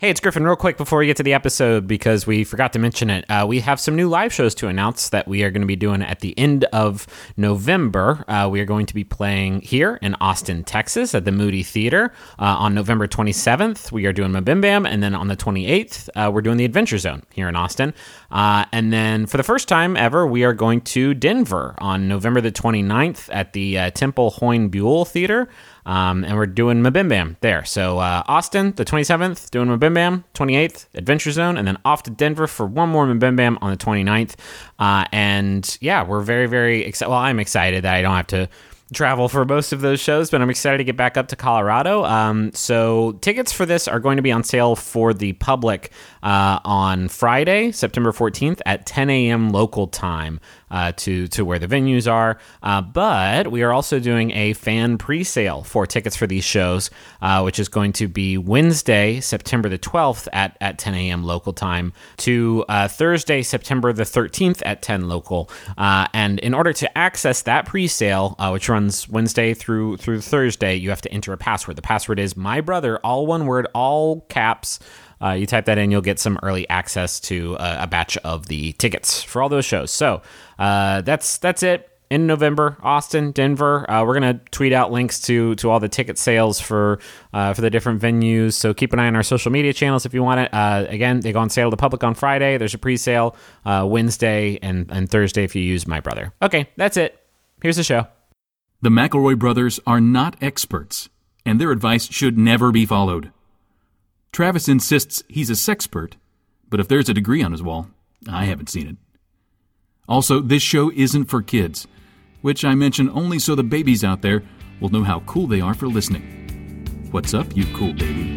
Hey, it's Griffin. Real quick before we get to the episode, because we forgot to mention it, we have some new live shows to announce that we are going to be doing at the end of November. We are going to be playing here in Austin, Texas at the Moody Theater on November 27th. We are doing MBMBaM, and then on the 28th, we're doing the Adventure Zone here in Austin. And then for the first time ever, we are going to Denver on November the 29th at the Temple Hoyne Buell Theater. And we're doing MBMBaM there. So Austin, the 27th, doing MBMBaM, 28th, Adventure Zone, and then off to Denver for one more MBMBaM on the 29th. And yeah, we're very, very excited. Well, I'm excited that I don't have to travel for most of those shows, but I'm excited to get back up to Colorado. So tickets for this are going to be on sale for the public on Friday, September 14th at 10 a.m. local time to where the venues are. But we are also doing a fan pre-sale for tickets for these shows, which is going to be Wednesday, September the 12th at 10 a.m. local time to Thursday, September the 13th at 10 local. And in order to access that pre-sale, which runs Wednesday through Thursday, you have to enter a password. The password is mybrother, all one word, all caps. You type that in, you'll get some early access to a batch of the tickets for all those shows. So that's it. In November, Austin, Denver. We're going to tweet out links to all the ticket sales for the different venues. So keep an eye on our social media channels if you want it. Again, they go on sale to the public on Friday. There's a pre-sale Wednesday and Thursday if you use My Brother. Okay, that's it. Here's the show. The McElroy brothers are not experts, and their advice should never be followed. Travis insists he's a sexpert, but if there's a degree on his wall, I haven't seen it. Also, this show isn't for kids, which I mention only so the babies out there will know how cool they are for listening. What's up, you cool baby?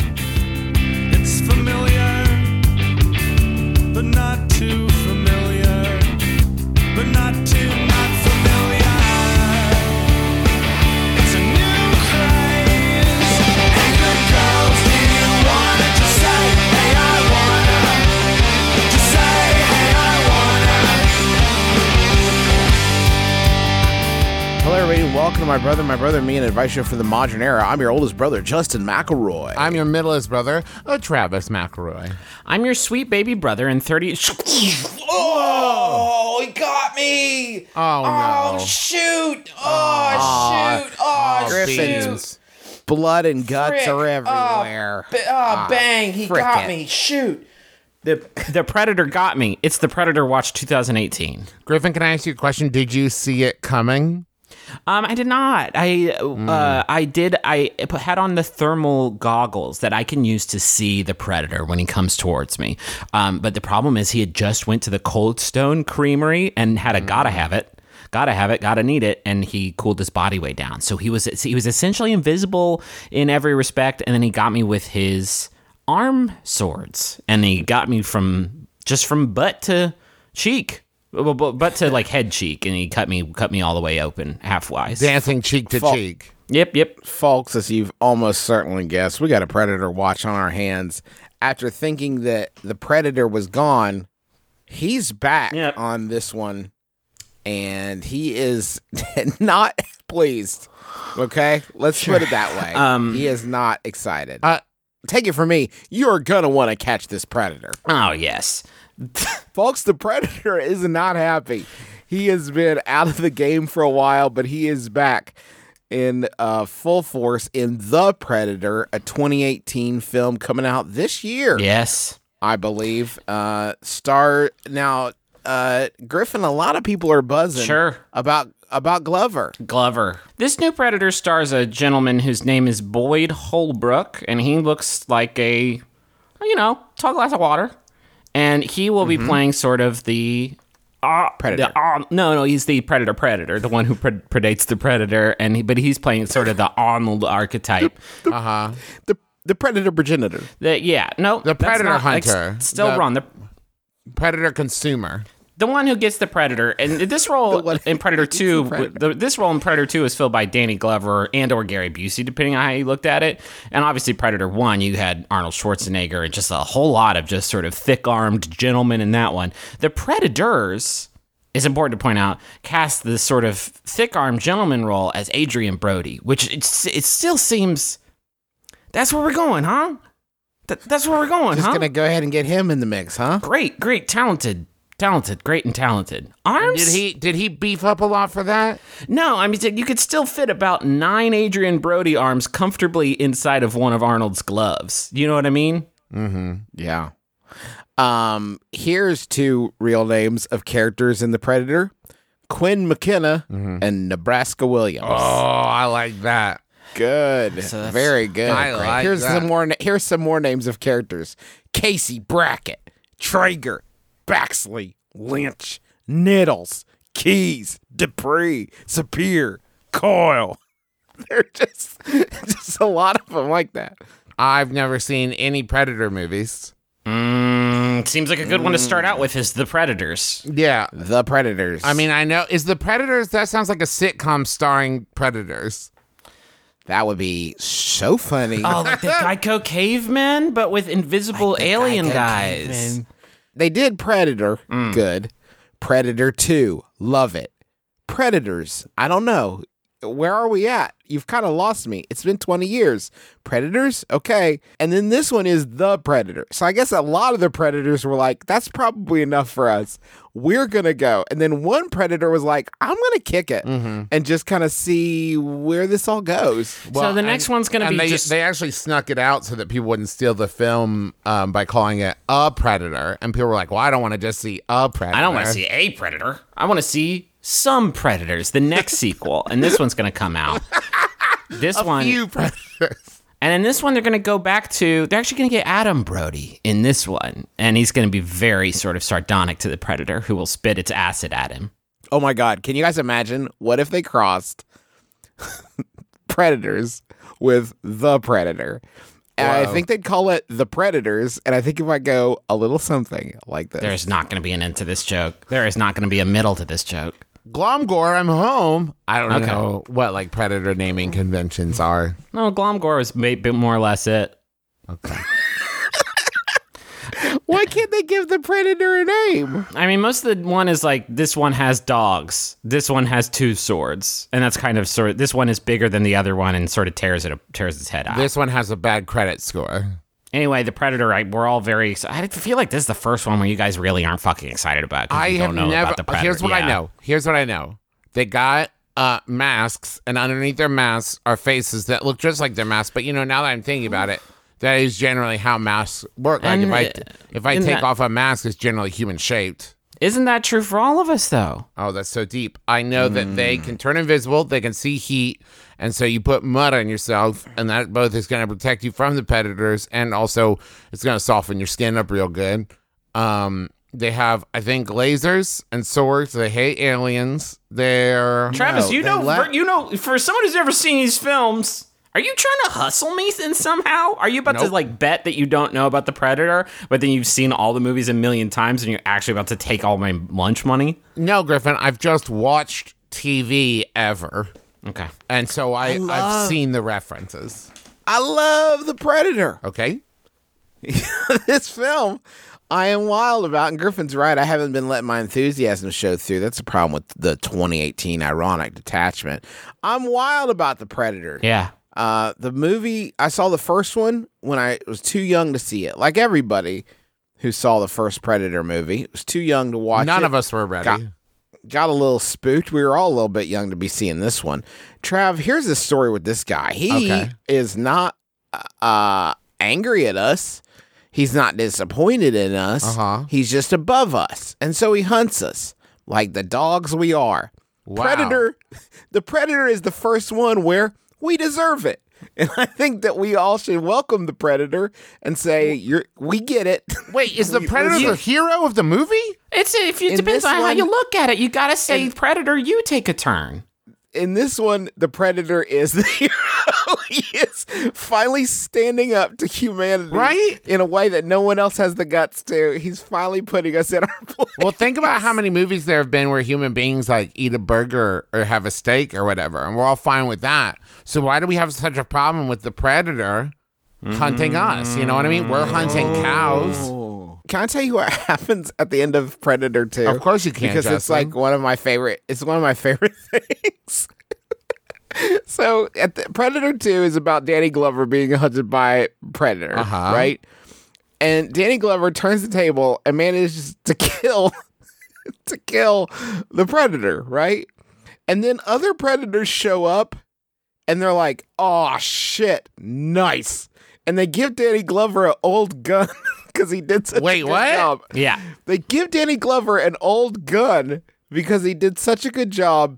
It's familiar, but not too familiar, but not too not familiar. It's a new craze. Hey, good girls, do you wanna just say, hey, I wanna? Just say, hey, I wanna. Hello, everybody. Welcome to My Brother, Me, an advice show for the modern era. I'm your oldest brother, Justin McElroy. I'm your middleest brother, Travis McElroy. I'm your sweet baby brother in 30... Oh, he got me! Oh, no. Shoot! Oh, Griffin's blood and guts are everywhere. Bang! He got me! Shoot! The Predator got me. It's the Predator Watch 2018. Griffin, can I ask you a question? Did you see it coming? I did not. I did. I had on the thermal goggles that I can use to see the Predator when he comes towards me. But the problem is he had just went to the Cold Stone Creamery and had a gotta have it, gotta need it, and he cooled his body way down. So he was essentially invisible in every respect, and then he got me with his arm swords, and he got me from butt to cheek. But to like head cheek, and he cut me all the way open half-wise. Dancing cheek to cheek. Yep. Folks, as you've almost certainly guessed, we got a Predator watch on our hands. After thinking that the Predator was gone, he's back on this one, and he is not pleased. Okay? Let's put it that way. He is not excited. Take it from me, you're gonna want to catch this Predator. Oh, yes. Folks, the Predator is not happy. He has been out of the game for a while, but he is back in full force in The Predator, a 2018 film coming out this year. Yes. I believe. Griffin, a lot of people are buzzing about Glover. This new Predator stars a gentleman whose name is Boyd Holbrook, and he looks like a, tall glass of water. And he will be playing sort of the Predator. He's the Predator, the one who predates the Predator, but he's playing sort of the Arnold archetype. The Predator progenitor. The Predator hunter. Still wrong. The Predator consumer. The one who gets the Predator, and this role in Predator 2, this role in Predator 2 is filled by Danny Glover or Gary Busey, depending on how you looked at it. And obviously Predator 1, you had Arnold Schwarzenegger and just a whole lot of just sort of thick-armed gentlemen in that one. The Predators, it's important to point out, cast this sort of thick-armed gentleman role as Adrian Brody, which it still seems, that's where we're going, huh? That's where we're going, Just huh? gonna go ahead and get him in the mix, huh? Great, talented, great and talented. Arms? Did he beef up a lot for that? No, I mean, you could still fit about 9 Adrian Brody arms comfortably inside of one of Arnold's gloves. You know what I mean? Yeah. Here's 2 real names of characters in The Predator: Quinn McKenna and Nebraska Williams. Oh, I like that. Good. Very good. I Greg. like here's that. Here's some more names of characters: Casey Brackett, Traeger, Baxley, Lynch, Niddles, Keys, Dupree, Sapir, Coyle. They're just a lot of them like that. I've never seen any Predator movies. Seems like a good one to start out with is The Predators. Yeah. The Predators. I mean, I know. Is The Predators, that sounds like a sitcom starring Predators. that would be so funny. Oh, like the Geico cavemen, but with invisible Like the alien Geico guys. cavemen. They did Predator. Good. Predator 2. Love it. Predators. I don't know. Where are we at? You've kind of lost me. It's been 20 years. Predators? Okay. And then this one is The Predator. So I guess a lot of the Predators were like, that's probably enough for us. We're going to go. And then one Predator was like, I'm going to kick it and just kind of see where this all goes. So the next one's going to be they actually snuck it out so that people wouldn't steal the film by calling it A Predator. And people were like, well, I don't want to just see A Predator. I don't want to see a Predator. I want to see some Predators, the next sequel. And this one's going to come out. This one. few Predators. And in this one, they're going to go back to, they're actually going to get Adam Brody in this one. And he's going to be very sort of sardonic to the Predator, who will spit its acid at him. Oh my God. Can you guys imagine? What if they crossed Predators with The Predator? And I think they'd call it The Predators. And I think it might go a little something like this. There's not going to be an end to this joke. There is not going to be a middle to this joke. Glomgore, I'm home. I don't Okay. know what like Predator naming conventions are. No, Glomgore was maybe more or less it. Okay. Why can't they give the Predator a name? I mean, most of the one is like, this one has dogs. This one has 2 swords. And that's kind of sort of, this one is bigger than the other one and sort of tears its head out. This one has a bad credit score. Anyway, the Predator, we're all very excited. I feel like this is the first one where you guys really aren't fucking excited about. I you have don't know never. about the Predator. Here's what I know. Here's what I know. They got masks, and underneath their masks are faces that look just like their masks. But now that I'm thinking about it, that is generally how masks work. Like And, if I isn't take that- off a mask, it's generally human shaped. Isn't that true for all of us, though? Oh, that's so deep. I know that they can turn invisible. They can see heat. And so you put mud on yourself, and that both is going to protect you from the predators, and also it's going to soften your skin up real good. They have, I think, lasers and swords. They hate aliens. They're... Travis, No, for someone who's never seen these films, are you trying to hustle me somehow? Are you about to Nope. bet that you don't know about the Predator, but then you've seen all the movies a million times and you're actually about to take all my lunch money? No, Griffin, I've just watched TV ever. Okay. And so I've seen the references. I love the Predator. Okay? This film, I am wild about. And Griffin's right. I haven't been letting my enthusiasm show through. That's a problem with the 2018 ironic detachment. I'm wild about the Predator. Yeah. The movie, I saw the first one when I was too young to see it. Like everybody who saw the first Predator movie, was too young to watch it. None of us were ready. Got a little spooked. We were all a little bit young to be seeing this one. Trav, here's the story with this guy. He is not angry at us. He's not disappointed in us. He's just above us. And so he hunts us like the dogs we are. Wow. The Predator is the first one where we deserve it. And I think that we all should welcome the Predator and say, we get it. Wait, is the Predator the hero of the movie? It In depends this on how one- you look at it. You got to say, Predator, you take a turn. In this one, the Predator is the hero. He is finally standing up to humanity, Right? in a way that no one else has the guts to. He's finally putting us in our place. Well, think about how many movies there have been where human beings like eat a burger or have a steak or whatever, and we're all fine with that. So why do we have such a problem with the Predator hunting us? You know what I mean? We're hunting cows. Can I tell you what happens at the end of Predator 2? Of course you can, because it's Justin. like one of my favorite. It's one of my favorite things. So Predator 2 is about Danny Glover being hunted by Predator, right? And Danny Glover turns the table and manages to kill the Predator, right? And then other Predators show up and they're like, oh shit, nice. And they give Danny Glover an old gun because he did such a good job. Yeah. They give Danny Glover an old gun because he did such a good job.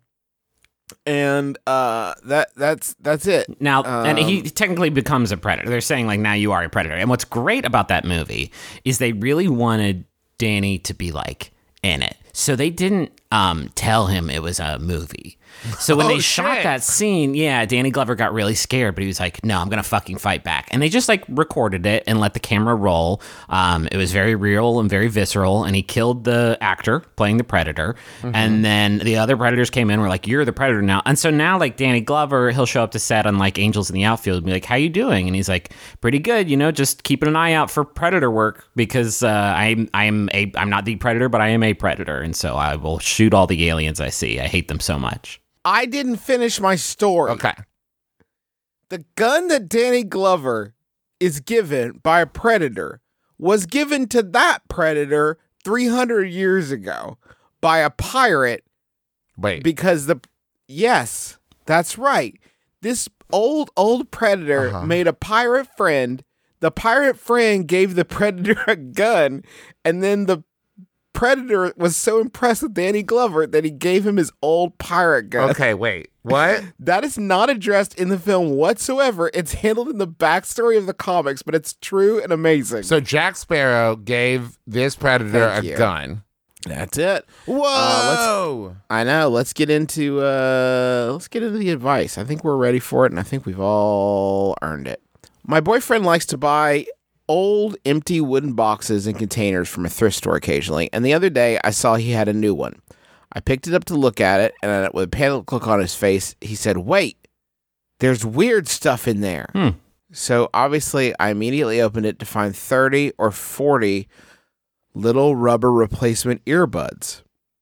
And that's it. Now, and he technically becomes a predator. They're saying, like, now you are a predator. And what's great about that movie is they really wanted Danny to be, like, in it. So they didn't tell him it was a movie. So when they shot that scene, Danny Glover got really scared, but he was like, no, I'm going to fucking fight back. And they just like recorded it and let the camera roll. It was very real and very visceral. And he killed the actor playing the predator. And then the other predators came in and were like, you're the predator now. And so now like Danny Glover, he'll show up to set on like Angels in the Outfield and be like, how you doing? And he's like, pretty good. Just keeping an eye out for predator work because I'm not the predator, but I am a predator. And so I will shoot all the aliens I see. I hate them so much. I didn't finish my story. Okay. The gun that Danny Glover is given by a predator was given to that predator 300 years ago by a pirate. Wait. Because yes, that's right. This old predator made a pirate friend. The pirate friend gave the predator a gun, and then the predator was so impressed with Danny Glover that he gave him his old pirate gun. Okay, wait. What? That is not addressed in the film whatsoever. It's handled in the backstory of the comics, but it's true and amazing. So Jack Sparrow gave this predator Thank a you. gun. That's it. Whoa! I know. Let's get into the advice. I think we're ready for it, and I think we've all earned it. My boyfriend likes to buy old empty wooden boxes and containers from a thrift store occasionally, and the other day I saw he had a new one. I picked it up to look at it, and with a panic look on his face, he said, wait, there's weird stuff in there. So obviously I immediately opened it to find 30 or 40 little rubber replacement earbuds.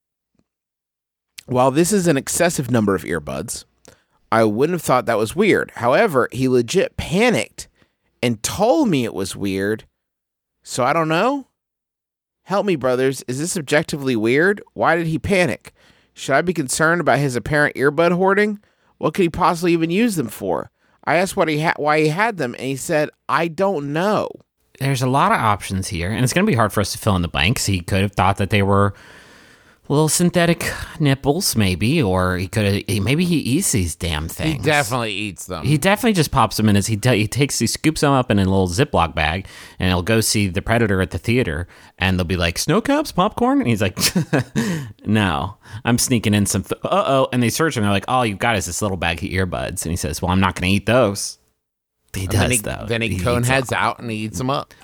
While this is an excessive number of earbuds, I wouldn't have thought that was weird. However, he legit panicked and told me it was weird. So I don't know. Help me, brothers. Is this objectively weird? Why did he panic? Should I be concerned about his apparent earbud hoarding? What could he possibly even use them for? I asked why he had them, and he said, I don't know. There's a lot of options here, and it's going to be hard for us to fill in the blanks. He could have thought that they were little synthetic nipples, maybe, or maybe he eats these damn things. He definitely eats them. He definitely just pops them in he scoops them up in a little Ziploc bag, and he'll go see the Predator at the theater, and they'll be like, snow caps, popcorn? And he's like, no, I'm sneaking in some, and they search him, and they're like, all you've got is this little bag of earbuds, and he says, well, I'm not going to eat those. He does, though. Then he cone heads out, and he eats them up.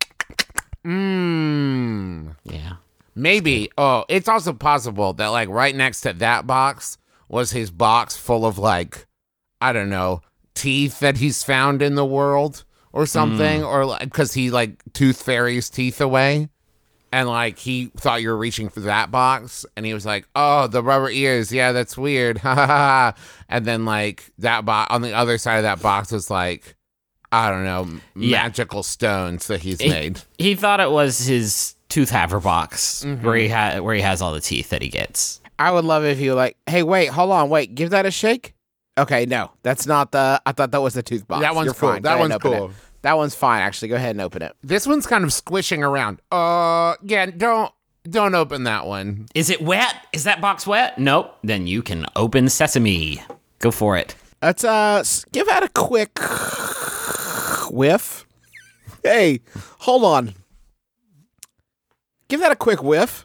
Yeah. Maybe. Oh, it's also possible that like right next to that box was his box full of like, I don't know, teeth that he's found in the world or something, or like because he like tooth fairies teeth away, and like he thought you were reaching for that box, and he was like, oh, the rubber ears, yeah, that's weird, ha ha ha. And then like that box on the other side of that box was like, I don't know, magical stones that he's made. He thought it was his tooth haver box where he has all the teeth that he gets. I would love it if you were like, hey, wait, hold on, wait, give that a shake. Okay, no, that's not I thought that was the tooth box. That one's You're cool. fine. That Go ahead and one's open cool. it. That one's fine, actually. Go ahead and open it. This one's kind of squishing around. Yeah, don't open that one. Is it wet? Is that box wet? Nope. Then you can open sesame. Go for it. Let's give that a quick whiff. Hey, hold on. Give that a quick whiff.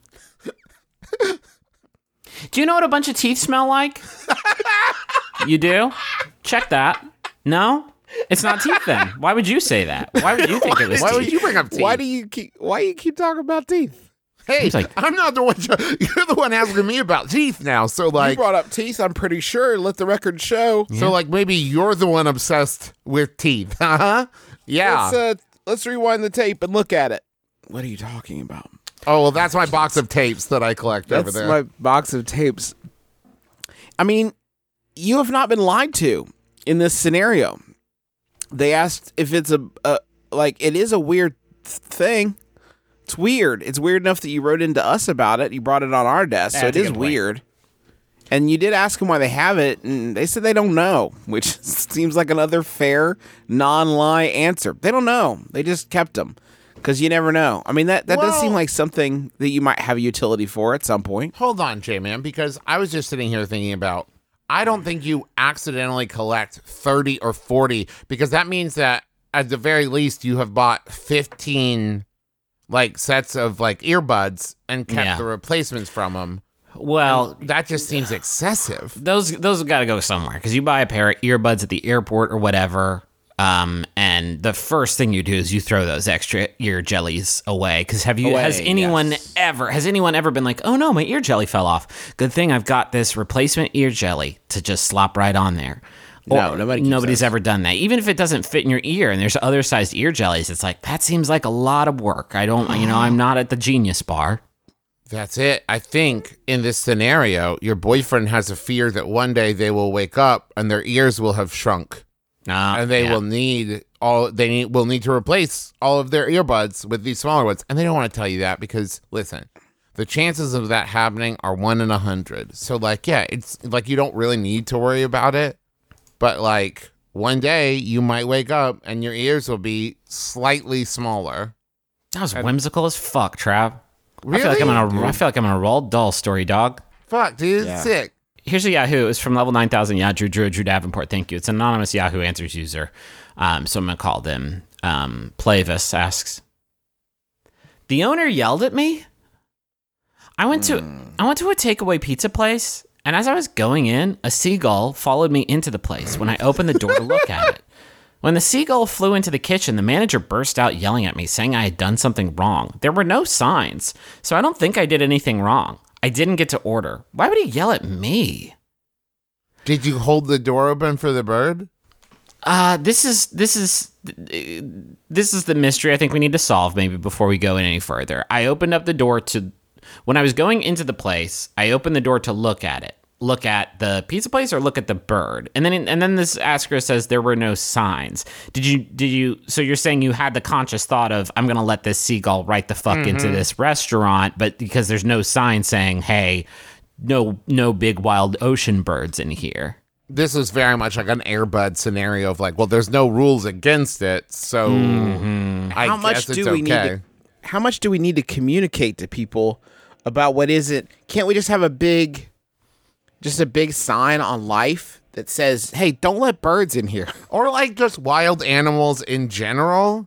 Do you know what a bunch of teeth smell like? You do? Check that. No? It's not teeth then. Why would you say that? Why would you think it was Why teeth? would you bring up teeth? Why do you keep talking about teeth? Hey, like- I'm not the one. You're the one asking me about teeth now. So You like, brought up teeth, I'm pretty sure. Let the record show. so like maybe you're the one obsessed with teeth. Uh-huh. Yeah. Let's rewind the tape and look at it. What are you talking about? Oh well, that's my box of tapes that I collect over That's there. my box of tapes. I mean, you have not been lied to in this scenario. They asked if it's it is a weird thing. It's weird. It's weird enough that you wrote into us about it. You brought it on our desk, so it is weird. And you did ask them why they have it, and they said they don't know, which seems like another fair, non-lie answer. They don't know. They just kept them because you never know. I mean, that does seem like something that you might have utility for at some point. Hold on, J-Man, because I was just sitting here thinking about, I don't think you accidentally collect 30 or 40, because that means that at the very least you have bought 15 sets of earbuds and kept the replacements from them. Well, and that just seems excessive. Those have got to go somewhere, because you buy a pair of earbuds at the airport or whatever, and the first thing you do is you throw those extra ear jellies away. Because has anyone ever been like, oh no, my ear jelly fell off? Good thing I've got this replacement ear jelly to just slop right on there. No, nobody's ever done that. Even if it doesn't fit in your ear, and there's other sized ear jellies, it's like, that seems like a lot of work. I'm not at the Genius Bar. That's it. I think in this scenario, your boyfriend has a fear that one day they will wake up and their ears will have shrunk, and they will need to replace all of their earbuds with these smaller ones. And they don't want to tell you that because, listen, the chances of that happening are 1 in 100. So, it's you don't really need to worry about it. But one day you might wake up and your ears will be slightly smaller. That was whimsical as fuck, Trav. Really? I feel like I'm on a Roald Dahl story, dog. Fuck, dude. Yeah. Sick. Here's a Yahoo. It's from level 9000. Yeah, Drew Davenport. Thank you. It's an anonymous Yahoo Answers user. So I'm going to call them. Plavis asks, the owner yelled at me. I went to a takeaway pizza place, and as I was going in, a seagull followed me into the place when I opened the door to look at it. When the seagull flew into the kitchen, the manager burst out yelling at me, saying I had done something wrong. There were no signs, so I don't think I did anything wrong. I didn't get to order. Why would he yell at me? Did you hold the door open for the bird? This is the mystery I think we need to solve maybe before we go in any further. I opened up the door when I was going into the place, I opened the door to look at it. Look at the pizza place or look at the bird, and then this asker says there were no signs. Did you? So you're saying you had the conscious thought of, I'm gonna let this seagull right the fuck into this restaurant, but because there's no sign saying, hey, no big wild ocean birds in here. This is very much like an Airbud scenario of there's no rules against it, so How much do we need to communicate to people about what is it? Can't we just have a big sign on life that says, hey, don't let birds in here? Or just wild animals in general.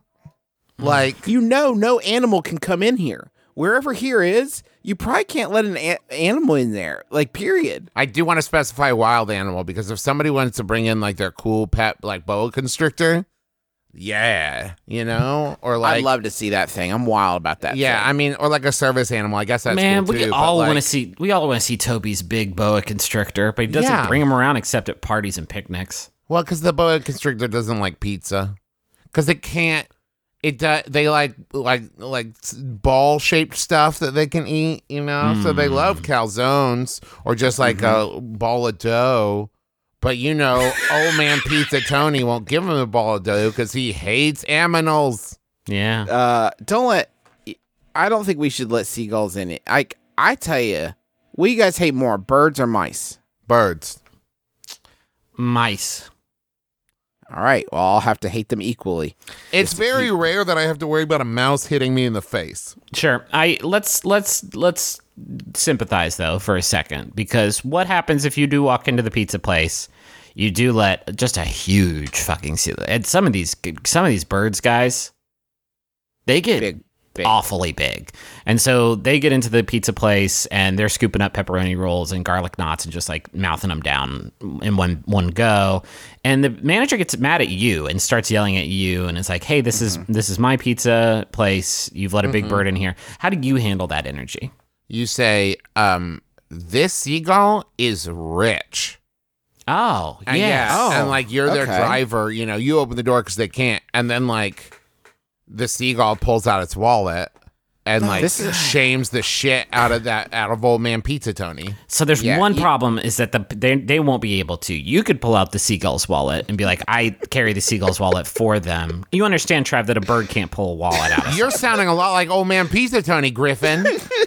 No animal can come in here. Wherever here is, you probably can't let an animal in there, period. I do want to specify wild animal, because if somebody wants to bring in their cool pet boa constrictor, yeah, or I'd love to see that thing. I'm wild about that. Yeah, thing. I mean, or a service animal. I guess that's man. cool too, We all want to see Toby's big boa constrictor, but he doesn't bring him around except at parties and picnics. Well, because the boa constrictor doesn't like pizza, because it can't. They like ball shaped stuff that they can eat, So they love calzones or just a ball of dough. But old man Pizza Tony won't give him a ball of dough because he hates aminals. Yeah. I don't think we should let seagulls in it. I tell you, what do you guys hate more, birds or mice? Birds. Mice. All right. Well, I'll have to hate them equally. It's very rare that I have to worry about a mouse hitting me in the face. Sure. Let's sympathize though for a second, because what happens if you do walk into the pizza place, you do let just a huge fucking seal, and some of these birds, guys, they get big. Awfully big, and so they get into the pizza place and they're scooping up pepperoni rolls and garlic knots and just mouthing them down in one go, and the manager gets mad at you and starts yelling at you and it's like, hey, this is my pizza place, you've let a big bird in here. How do you handle that energy? You say, this seagull is rich. Oh, and yeah. And you're their driver, you open the door because they can't. And then the seagull pulls out its wallet and like this is- shames the shit out of old man Pizza Tony. So there's Yeah, one problem is that they won't be able to. You could pull out the seagull's wallet and be like, I carry the seagull's wallet for them. You understand, Trav, that a bird can't pull a wallet out of You're sounding a lot like old man Pizza Tony, Griffin.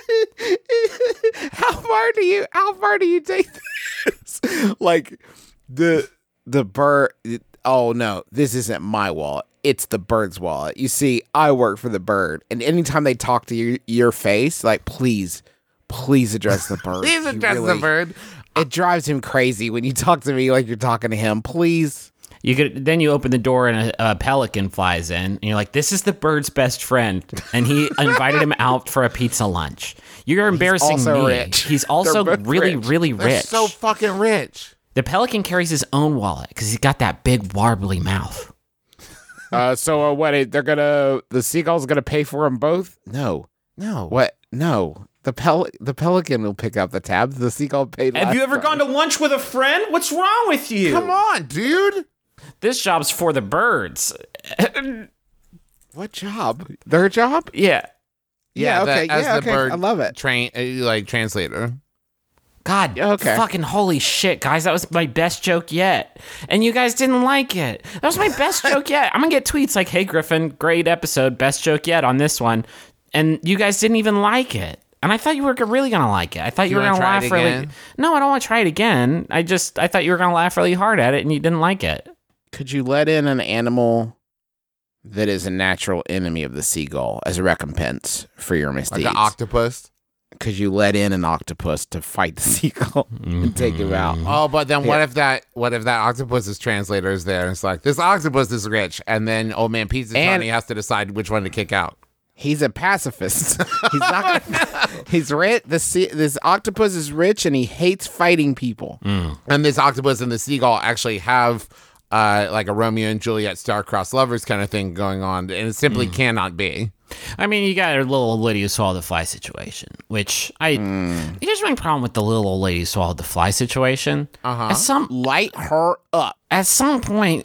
How far do you take this? Like the bird. Oh no, this isn't my wallet. It's the bird's wallet. You see, I work for the bird, and anytime they talk to your face, like please address the bird. Please He address the really- bird. It drives him crazy when you talk to me like you're talking to him. Please. Then you open the door and a pelican flies in, and you're like, "This is the bird's best friend," and he invited him out for a pizza lunch. You're embarrassing also me. rich. He's also They're both really, rich. really They're rich. so fucking rich. The pelican carries his own wallet because he's got that big warbly mouth. So what? The seagull's gonna pay for them both? No. What? No. The pelican will pick up the tab. The seagull paid. Have last you ever time. gone to lunch with a friend? What's wrong with you? Come on, dude. This job's for the birds. What job? Their job? Yeah. Yeah, okay, as yeah, the okay, bird I love it. Translator. God, Okay. fucking holy shit, guys. That was my best joke yet. And you guys didn't like it. That was my best joke yet. I'm going to get tweets like, hey, Griffin, great episode, best joke yet on this one. And you guys didn't even like it. And I thought you were really going to like it. I thought you were wanna going to try laugh it really. again? No, I don't want to try it again. I thought you were going to laugh really hard at it and you didn't like it. Could you let in an animal that is a natural enemy of the seagull as a recompense for your misdeeds? Like an octopus. Could you let in an octopus to fight the seagull and take him out? Oh, but then what if that octopus's translator is there? And it's like, this octopus is rich, and then old man Pizza And- Tony has to decide which one to kick out. He's a pacifist. He's not. He's rich. This octopus is rich, and he hates fighting people. And this octopus and the seagull actually have like a Romeo and Juliet star-crossed lovers kind of thing going on, and it simply cannot be. I mean, you got a little old lady who swallowed the fly situation, which here's my problem with the little old lady who swallowed the fly situation. Light her up. At some point,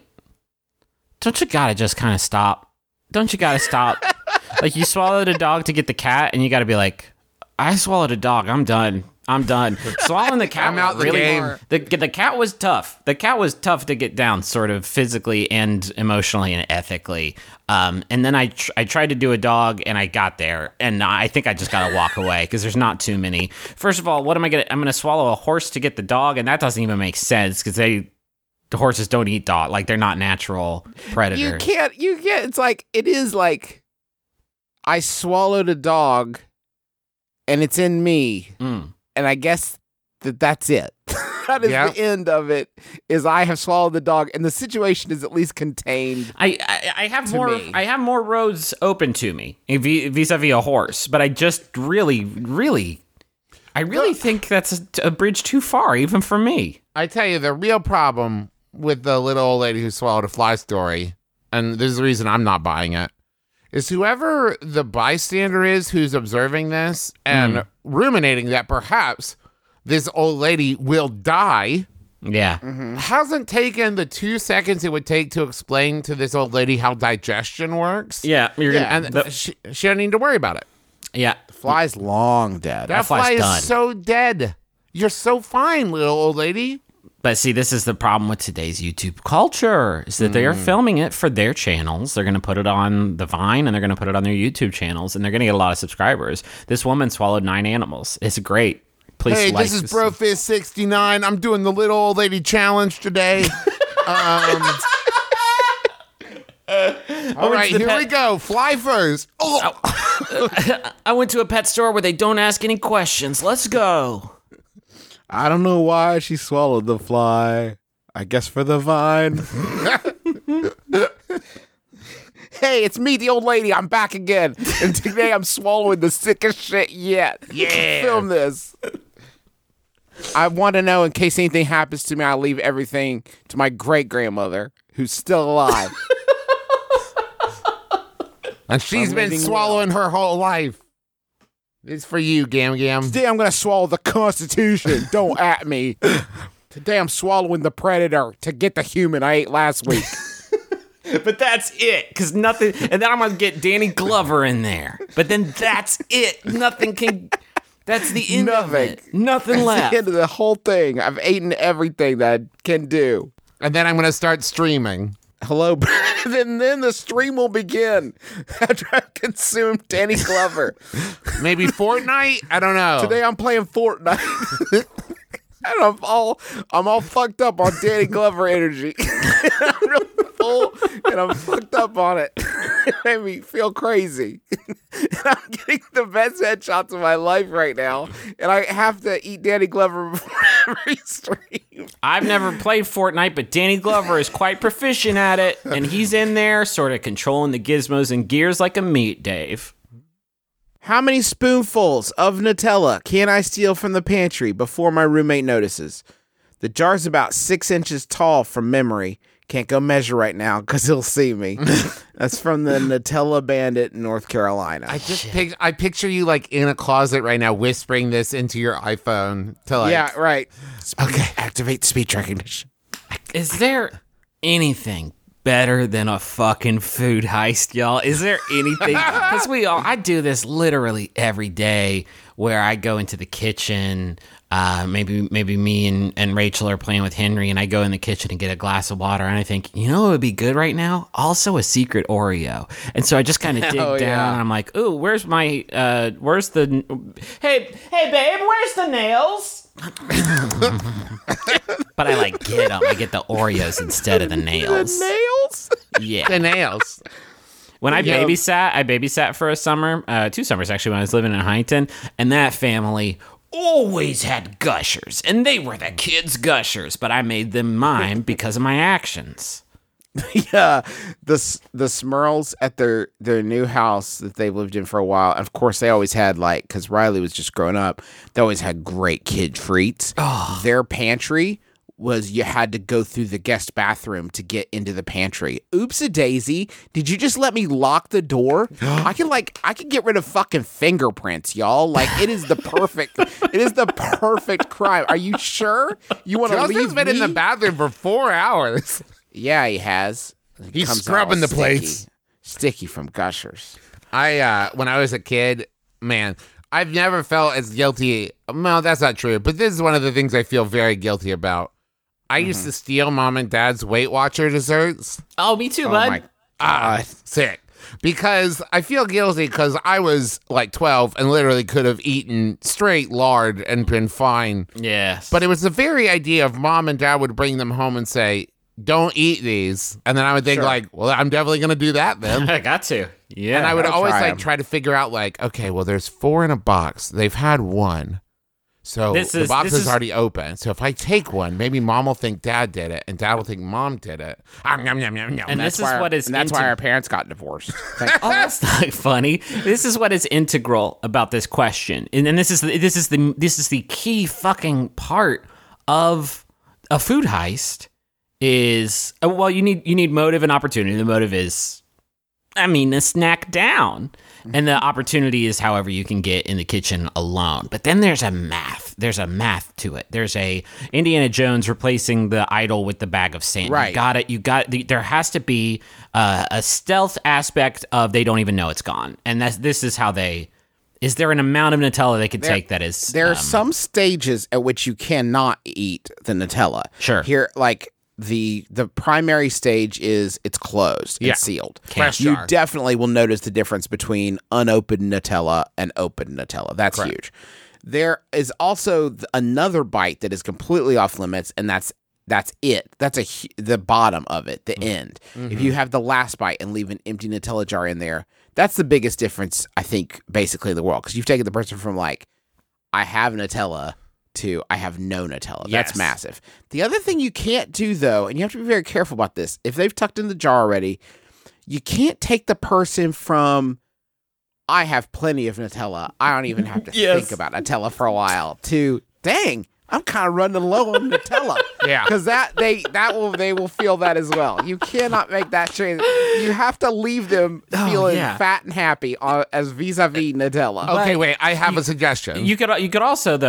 don't you gotta just kind of stop? Don't you gotta stop? Like, you swallowed a dog to get the cat, and you gotta be like, I swallowed a dog. I'm done. Swallowing the cat. I'm out was the really game. The cat was tough. The cat was tough to get down, sort of physically and emotionally and ethically. And then I tried to do a dog, and I got there, and I think I just gotta walk away because there's not too many. First of all, what am I gonna? I'm gonna swallow a horse to get the dog, and that doesn't even make sense because the horses don't eat dog. Like, they're not natural predators. You can't. It's like it is like I swallowed a dog, and it's in me, Mm. and I guess that's it. That is Yeah. the end of it. Is I have swallowed the dog, and the situation is at least contained. I have To more. me. I have more roads open to me vis-a-vis a horse, but I just really think that's a bridge too far, even for me. I tell you, the real problem with the little old lady who swallowed a fly story, and this is the reason I'm not buying it, is whoever the bystander is who's observing this and ruminating that perhaps this old lady will die, Yeah, hasn't taken the 2 seconds it would take to explain to this old lady how digestion works. yeah, you're gonna. And she doesn't need to worry about it. yeah, The fly's long dead. That fly's fly is done. so dead. You're so fine, little old lady. but see, this is the problem with today's YouTube culture: is that they are filming it for their channels. They're going to put it on the Vine, and they're going to put it on their YouTube channels, and they're going to get a lot of subscribers. This woman swallowed 9 animals. It's great. Please Hey, like this is Brofist69. I'm doing the little old lady challenge today. All right, the here pet- we go. Fly first. Oh, I went to a pet store where they don't ask any questions. Let's go. I don't know why she swallowed the fly. I guess for the vine. Hey, it's me, the old lady. I'm back again. And today I'm swallowing the sickest shit yet. Yeah. Film this. I want to know, in case anything happens to me, I'll leave everything to my great-grandmother, who's still alive. and she's been living swallowing her whole life. It's for you, Gam Gam. Today I'm going to swallow the Constitution. Don't at me. Today I'm swallowing the predator to get the human I ate last week. But that's it, because nothing. And then I'm gonna get Danny Glover in there. But then that's it. Nothing can. That's the end of it. Nothing That's left. the end of the whole thing. I've eaten everything that I can do. And then I'm going to start streaming. Hello, and then the stream will begin after I've consumed Danny Glover. Maybe Fortnite? I don't know. Today I'm playing Fortnite. And I'm all fucked up on Danny Glover energy. I'm real full and I'm fucked up on it. It made me feel crazy. And I'm getting the best headshots of my life right now. And I have to eat Danny Glover before every stream. I've never played Fortnite, but Danny Glover is quite proficient at it, and he's in there sort of controlling the gizmos and gears like a meat, Dave. How many spoonfuls of Nutella can I steal from the pantry before my roommate notices? The jar's about 6 inches tall from memory. Can't go measure right now because he'll see me. That's from the Nutella Bandit in North Carolina. I picture you like in a closet right now whispering this into your iPhone to like... Yeah, right. Okay. Activate speech recognition. Is there anything better than a fucking food heist, y'all? Is there anything? Because I do this literally every day, where I go into the kitchen. Maybe me and Rachel are playing with Henry, and I go in the kitchen and get a glass of water, and I think, what would be good right now? Also a secret Oreo. And so I just kind of dig down, and I'm like, ooh, where's the, hey babe, where's the nails? But I get them. I get the Oreos instead of the nails. The nails? Yeah. The nails. When I babysat for a summer, 2 summers actually, when I was living in Huntington, and that family always had gushers, and they were the kids' gushers, but I made them mine because of my actions. Yeah, the Smurls at their new house that they lived in for a while. Of course, they always had because Riley was just growing up, they always had great kid treats. Oh. Their pantry was you had to go through the guest bathroom to get into the pantry. Oops-a-daisy! Did you just let me lock the door? I can get rid of fucking fingerprints, y'all. It is the perfect crime. Are you sure you want to leave? Justin's been in the bathroom for 4 hours. Yeah, he has. He's scrubbing the plates. Sticky from gushers. When I was a kid, man, I've never felt as guilty. No, that's not true. But this is one of the things I feel very guilty about. I used to steal Mom and Dad's Weight Watcher desserts. Oh, me too, bud. Sick. Because I feel guilty because I was 12 and literally could have eaten straight lard and been fine. Yes. But it was the very idea of Mom and Dad would bring them home and say, don't eat these. And then I would think well, I'm definitely going to do that then. I got to. Yeah. And I would always try to figure out okay, well, there's 4 in a box. They've had 1. So the box is already open. So if I take one, maybe Mom will think Dad did it, and Dad will think Mom did it. And that's why our parents got divorced. Oh, that's not funny. This is what is integral about this question, and this is the key fucking part of a food heist. Is you need motive and opportunity. The motive is, a snack down. And the opportunity is however you can get in the kitchen alone. But then there's a math. There's a math to it. There's a Indiana Jones replacing the idol with the bag of sand. Right. There has to be a stealth aspect of they don't even know it's gone. And this is how is there an amount of Nutella they could take that is... There are some stages at which you cannot eat the Nutella. Sure. Here, the primary stage is it's closed and sealed. Fresh You jar. definitely will notice the difference between unopened Nutella and opened Nutella. That's huge. There is also another bite that is completely off limits, and that's it. That's the bottom of it, the end. Mm-hmm. If you have the last bite and leave an empty Nutella jar in there, that's the biggest difference, I think, basically in the world. Because you've taken the person from I have Nutella to I have no Nutella. Yes. That's massive. The other thing you can't do, though, and you have to be very careful about this, if they've tucked in the jar already, you can't take the person from I have plenty of Nutella, I don't even have to think about Nutella for a while, to dang, I'm kind of running low on Nutella. Yeah. Because they will feel that as well. You cannot make that change. You have to leave them feeling fat and happy as vis-a-vis Nutella. Okay, wait, I have a suggestion. You could also, though,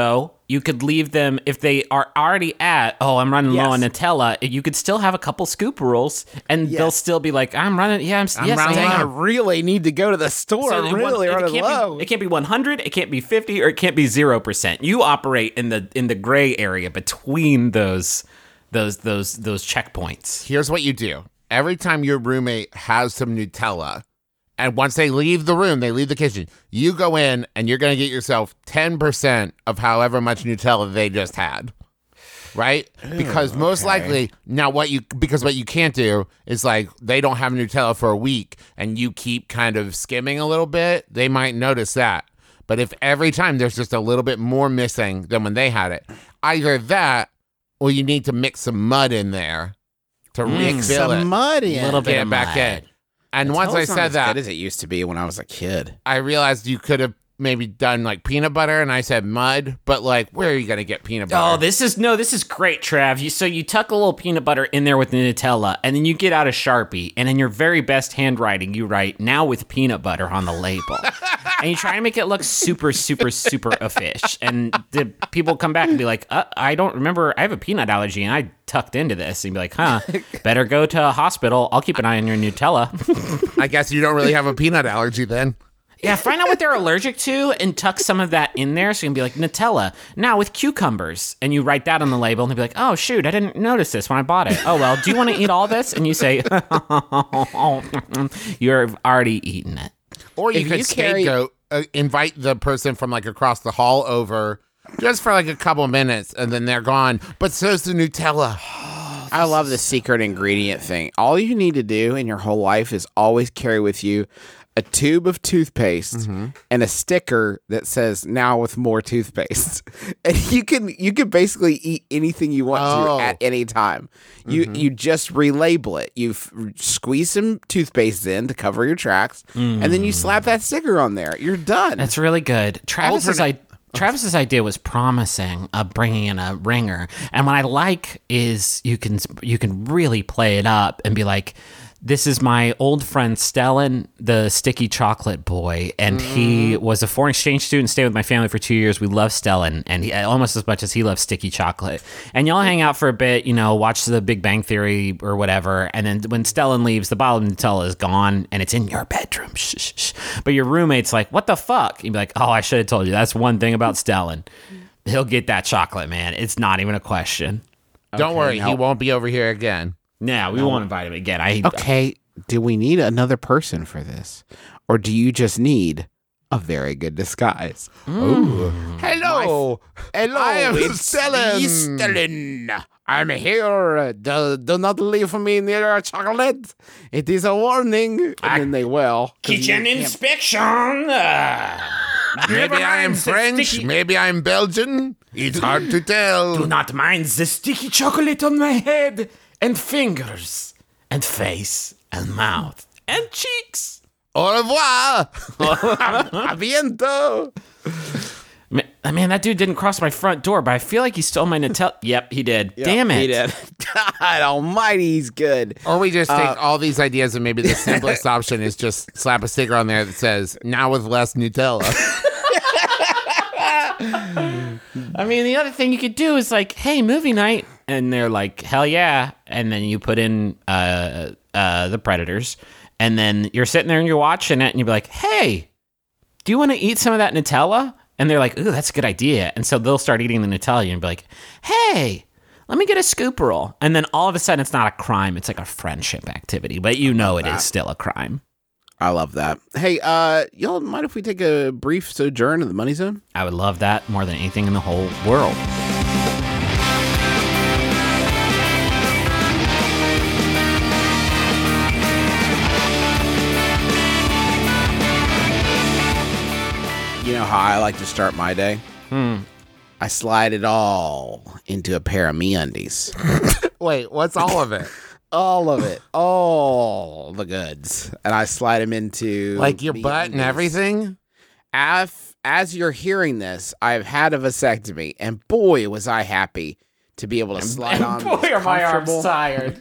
you could leave them if they are already at, I'm running low on Yes. Nutella. You could still have a couple scoop rules, and they'll still be like, I'm running. Yeah, I'm yes, running I I am. really need to go to the store. So I'm really running low. It can't be 100. It can't be 50, or it can't be 0%. You operate in the gray area between those checkpoints. Here's what you do. Every time your roommate has some Nutella, and once they leave the room, they leave the kitchen, you go in and you're going to get yourself 10% of however much Nutella they just had. Right? Because most likely, now what you can't do is like they don't have Nutella for a week and you keep kind of skimming a little bit, they might notice that. But if every time there's just a little bit more missing than when they had it, either that or you need to mix some mud in there to refill it. Some mud in. Little bit Get of it back mud. in. And once I Nutella's not said as that, good as it used to be when I was a kid. I realized you could have maybe done like peanut butter, and I said mud, but like, where are you going to get peanut butter? Oh, this is great, Trav. So you tuck a little peanut butter in there with the Nutella, and then you get out a Sharpie, and in your very best handwriting, you write, now with peanut butter on the label. And you try to make it look super, super, super offish. And the people come back and be like, I don't remember, I have a peanut allergy, and I tucked into this. And be like, better go to a hospital. I'll keep an eye on your Nutella. I guess you don't really have a peanut allergy then. Yeah, find out what they're allergic to and tuck some of that in there. So you can be like, Nutella, now with cucumbers. And you write that on the label and they'll be like, oh, shoot, I didn't notice this when I bought it. Oh, well, do you want to eat all this? And you say, you've already eaten it. Or you If could you carry- scapegoat, invite the person from like across the hall over just for like a couple minutes, and then they're gone. But so's the Nutella. I love the secret ingredient thing. All you need to do in your whole life is always carry with you a tube of toothpaste and a sticker that says now with more toothpaste. And you can basically eat anything you want to at any time. You just relabel it. You squeeze some toothpaste in to cover your tracks, and then you slap that sticker on there. You're done. That's really good. Travis's idea was promising of bringing in a ringer. And what I like is you can really play it up and be like, this is my old friend Stellan, the sticky chocolate boy, and he was a foreign exchange student, stayed with my family for 2 years. We love Stellan, and he, almost as much as he loves sticky chocolate. And y'all hang out for a bit, watch the Big Bang Theory or whatever, and then when Stellan leaves, the bottle of Nutella is gone, and it's in your bedroom. Shh, shh, shh. But your roommate's like, what the fuck? You'd be like, oh, I should have told you. That's one thing about Stellan. He'll get that chocolate, man. It's not even a question. Don't worry, he won't be over here again. No, we won't invite him again. Okay, do we need another person for this? Or do you just need a very good disguise? Ooh. Hello. Hello, I am it's Stellan. Stellan. I'm here. Do not leave me near a chocolate. It is a warning. And then they will. 'cause Kitchen you can't- inspection. Maybe I'm French, maybe I'm Belgian. It's hard to tell. Do not mind the sticky chocolate on my head and fingers and face and mouth and cheeks. Au revoir. A biento. Man, that dude didn't cross my front door, but I feel like he stole my Nutella. Yep, he did. Damn it. He did. God almighty, he's good. Or we just take all these ideas and maybe the simplest option is just slap a sticker on there that says, now with less Nutella. I mean, the other thing you could do is like, hey, movie night. And they're like, hell yeah. And then you put in The Predators. And then you're sitting there and you're watching it and you'll be like, hey, do you want to eat some of that Nutella? And they're like, ooh, that's a good idea. And so they'll start eating the Nutella and be like, hey, let me get a scoop roll. And then all of a sudden it's not a crime. It's like a friendship activity. But it is still a crime. I love that. Hey, y'all mind if we take a brief sojourn in the Money Zone? I would love that more than anything in the whole world. You know how I like to start my day? I slide it all into a pair of MeUndies. Wait, what's all of it? All of it. All the goods. And I slide them into... Like your butt and MeUndies. everything? As you're hearing this, I've had a vasectomy, and boy, was I happy to be able to slide on these comfortable- tired.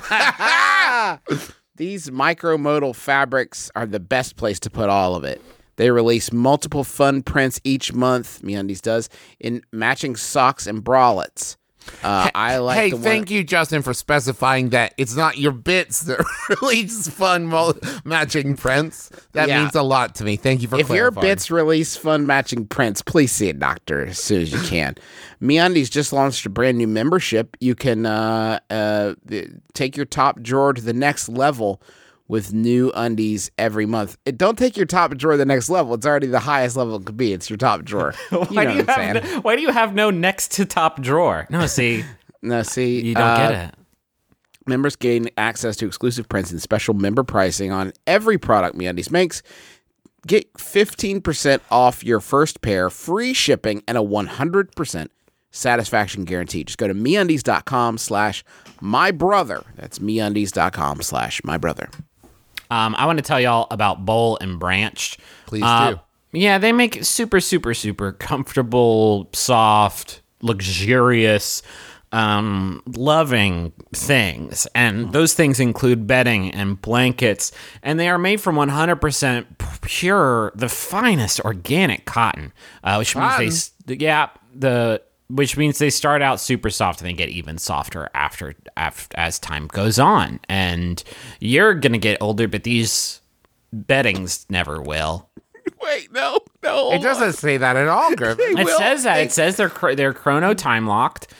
These micromodal fabrics are the best place to put all of it. They release multiple fun prints each month, MeUndies does, in matching socks and bralettes. I like Hey, the one- thank you, Justin, for specifying that it's not your bits that release fun matching prints. That Yeah. means a lot to me. Thank you for If your clarifying. bits release fun matching prints, please see a doctor as soon as you can. MeUndies just launched a brand new membership. You can take your top drawer to the next level with new undies every month. Don't take your top drawer to the next level. It's already the highest level it could be. It's your top drawer. Why do you have no next to top drawer? No, see, No, see, you don't get it. Members gain access to exclusive prints and special member pricing on every product MeUndies makes. Get 15% off your first pair, free shipping, and a 100% satisfaction guarantee. Just go to MeUndies.com/mybrother. That's MeUndies.com/mybrother. I want to tell y'all about Bowl and Branch. Please do. Yeah, they make super, super, super comfortable, soft, luxurious, loving things. And those things include bedding and blankets. And they are made from 100% pure, the finest organic cotton, which means which means they start out super soft and they get even softer after as time goes on. And you're gonna get older, but these beddings never will. Wait, no. It doesn't say that at all, Griffin. It says that. It says they're chrono time locked.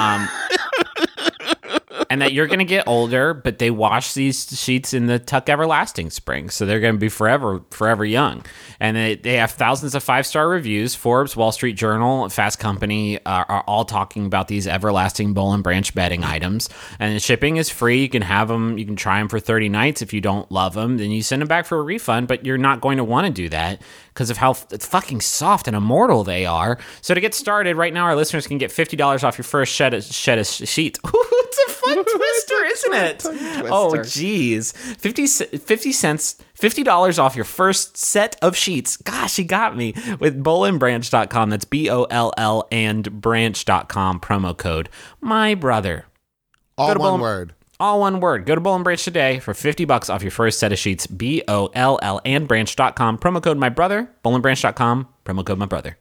And that you're going to get older, but they wash these sheets in the Tuck Everlasting Spring, so they're going to be forever young. And they have thousands of 5-star reviews. Forbes, Wall Street Journal, Fast Company are all talking about these everlasting Bowl and Branch bedding items. And the shipping is free. You can have them. You can try them for 30 nights. If you don't love them, then you send them back for a refund. But you're not going to want to do that because of how fucking soft and immortal they are. So to get started, right now our listeners can get $50 off your first shed of sheets. It's a fun twister, isn't it? Oh, geez. 50 cents, $50 off your first set of sheets. Gosh, he got me. With bowlandbranch.com. That's BOLL and branch.com. Promo code MyBrother. All one word. All one word. Go to Bowl and Branch today for $50 off your first set of sheets. BOLL and branch.com. Promo code MyBrother. Bowlandbranch.com. Promo code MyBrother.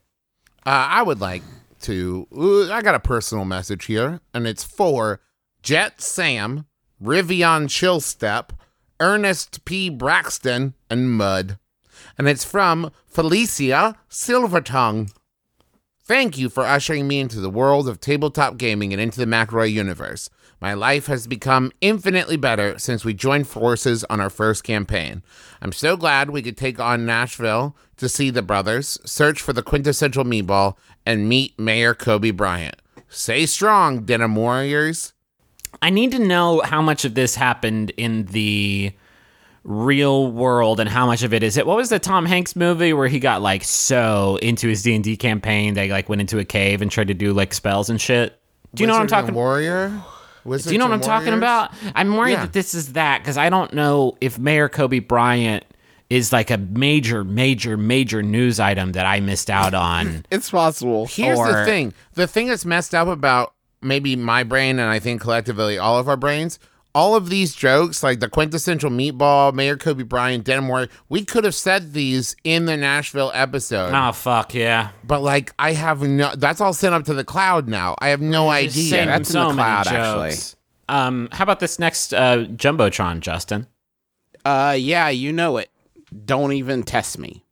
I would like to. I got a personal message here, and it's for Jet Sam, Rivian Chillstep, Ernest P. Braxton, and Mud. And it's from Felicia Silvertongue. Thank you for ushering me into the world of tabletop gaming and into the McElroy universe. My life has become infinitely better since we joined forces on our first campaign. I'm so glad we could take on Nashville to see the brothers, search for the quintessential meatball, and meet Mayor Kobe Bryant. Stay strong, Denim Warriors. I need to know how much of this happened in the real world and how much of it is it. What was the Tom Hanks movie where he got like so into his D&D campaign they like went into a cave and tried to do like spells and shit? Do you know what I'm talking about? Warrior? Do you know what I'm talking about? I'm worried that this is that because I don't know if Mayor Kobe Bryant is like a major news item that I missed out on. It's possible. Here's the thing. The thing that's messed up about maybe my brain and I think collectively all of our brains, all of these jokes, like the quintessential meatball, Mayor Kobe Bryant, Denim Warrior, we could have said these in the Nashville episode. Oh, fuck, yeah. But like, I have no, that's all sent up to the cloud now. I have no idea. That's in the cloud, actually. How about this next Jumbotron, Justin? Yeah, you know it. Don't even test me.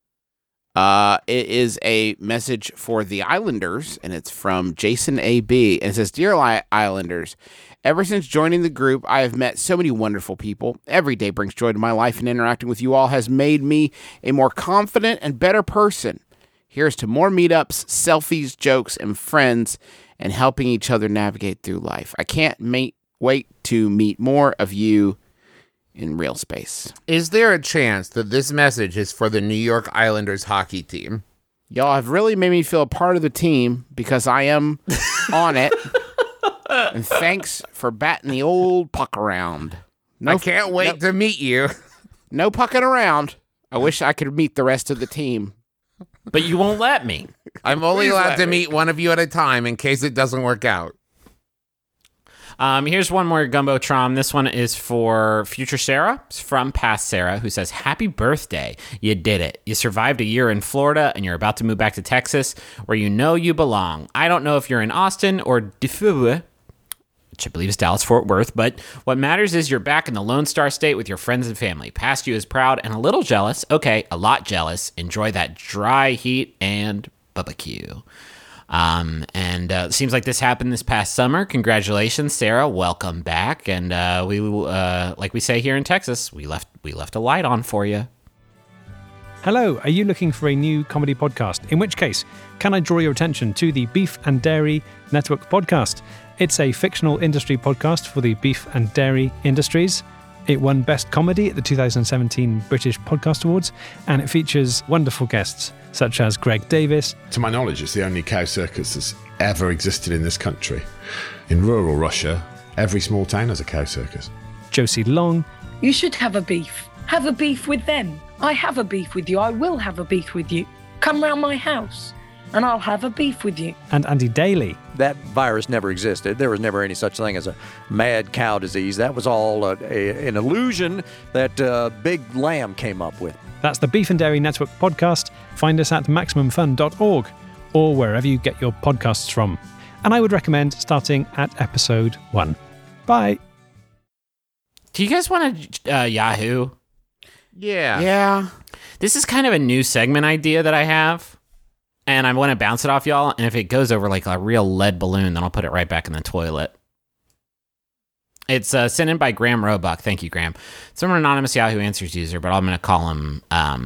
It is a message for the Islanders, and it's from Jason A.B. And it says, Dear Islanders, ever since joining the group, I have met so many wonderful people. Every day brings joy to my life, and interacting with you all has made me a more confident and better person. Here's to more meetups, selfies, jokes, and friends, and helping each other navigate through life. I can't wait to meet more of you in real space. Is there a chance that this message is for the New York Islanders hockey team? Y'all have really made me feel a part of the team because I am on it. And thanks for batting the old puck around. I can't wait to meet you. No pucking around. I wish I could meet the rest of the team. But you won't let me. I'm only allowed to meet one of you at a time in case it doesn't work out. Here's one more Gumbo Trom. This one is for future Sarah. It's from past Sarah, who says, "Happy birthday. You did it. You survived a year in Florida, and you're about to move back to Texas, where you know you belong. I don't know if you're in Austin or DeFeu, which I believe is Dallas-Fort Worth, but what matters is you're back in the Lone Star State with your friends and family. Past you is proud and a little jealous. Okay, a lot jealous. Enjoy that dry heat and barbecue." Seems like this happened this past summer. Congratulations, Sarah. Welcome back. And we like we say here in Texas, we left a light on for you. Hello, are you looking for a new comedy podcast? In which case, can I draw your attention to the Beef and Dairy Network podcast? It's a fictional industry podcast for the beef and dairy industries. It won Best Comedy at the 2017 British Podcast Awards, and it features wonderful guests such as Greg Davis. To my knowledge, it's the only cow circus that's ever existed in this country. In rural Russia, every small town has a cow circus. Josie Long. You should have a beef. Have a beef with them. I have a beef with you. I will have a beef with you. Come round my house and I'll have a beef with you. And Andy Daly. That virus never existed. There was never any such thing as a mad cow disease. That was all an illusion that Big Lamb came up with. That's the Beef and Dairy Network podcast. Find us at MaximumFun.org or wherever you get your podcasts from. And I would recommend starting at episode 1. Bye. Do you guys want to Yahoo? Yeah. Yeah. This is kind of a new segment idea that I have, and I want to bounce it off y'all, and if it goes over like a real lead balloon, then I'll put it right back in the toilet. It's sent in by Graham Roebuck. Thank you, Graham. It's from an anonymous Yahoo Answers user, but I'm going to call him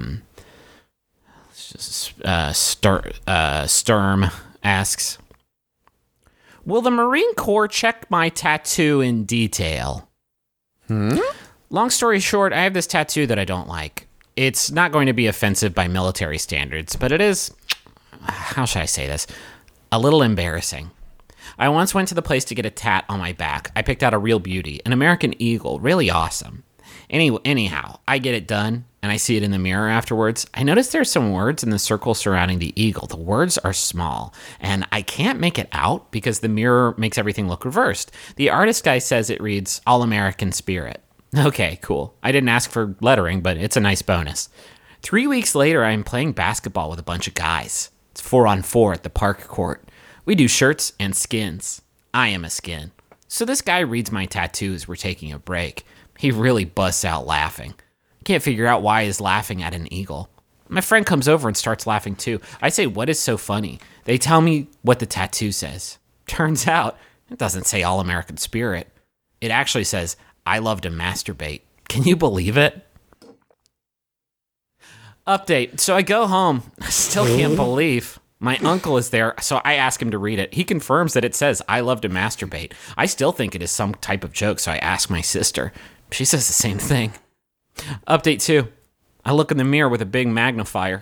Sturm asks, "Will the Marine Corps check my tattoo in detail?" Long story short, I have this tattoo that I don't like. It's not going to be offensive by military standards, but it is, how should I say this, a little embarrassing. I once went to the place to get a tat on my back. I picked out a real beauty, an American eagle, really awesome. Anyhow, I get it done, and I see it in the mirror afterwards. I notice there's some words in the circle surrounding the eagle. The words are small, and I can't make it out because the mirror makes everything look reversed. The artist guy says it reads, "All American Spirit." Okay, cool. I didn't ask for lettering, but it's a nice bonus. 3 weeks later, I'm playing basketball with a bunch of guys. It's 4-on-4 at the park court. We do shirts and skins. I am a skin. So this guy reads my tattoos. We're taking a break. He really busts out laughing. Can't figure out why he's laughing at an eagle. My friend comes over and starts laughing too. I say, "What is so funny?" They tell me what the tattoo says. Turns out, it doesn't say All American Spirit. It actually says, "I love to masturbate." Can you believe it? Update. So I go home. I still can't believe. My uncle is there, so I ask him to read it. He confirms that it says, "I love to masturbate." I still think it is some type of joke, so I ask my sister. She says the same thing. Update 2. I look in the mirror with a big magnifier.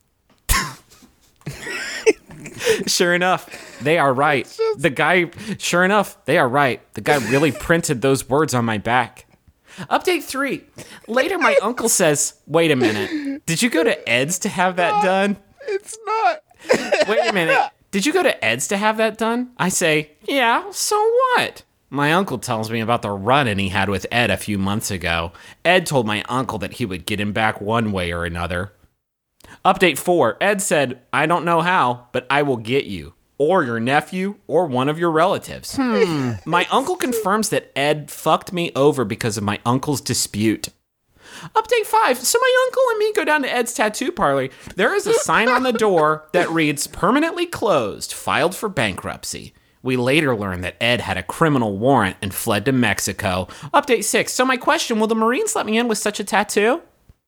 Sure enough, they are right. The guy really printed those words on my back. Update 3. Later, my uncle says, "Wait a minute. Did you go to Ed's to have that done?" It's not. Wait a minute. Did you go to Ed's to have that done? I say, "Yeah, so what?" My uncle tells me about the run-in he had with Ed a few months ago. Ed told my uncle that he would get him back one way or another. Update 4. Ed said, "I don't know how, but I will get you, or your nephew, or one of your relatives." My uncle confirms that Ed fucked me over because of my uncle's dispute. Update 5. So my uncle and me go down to Ed's tattoo parlor. There is a sign on the door that reads, "Permanently closed, filed for bankruptcy." We later learn that Ed had a criminal warrant and fled to Mexico. Update 6. So my question, will the Marines let me in with such a tattoo?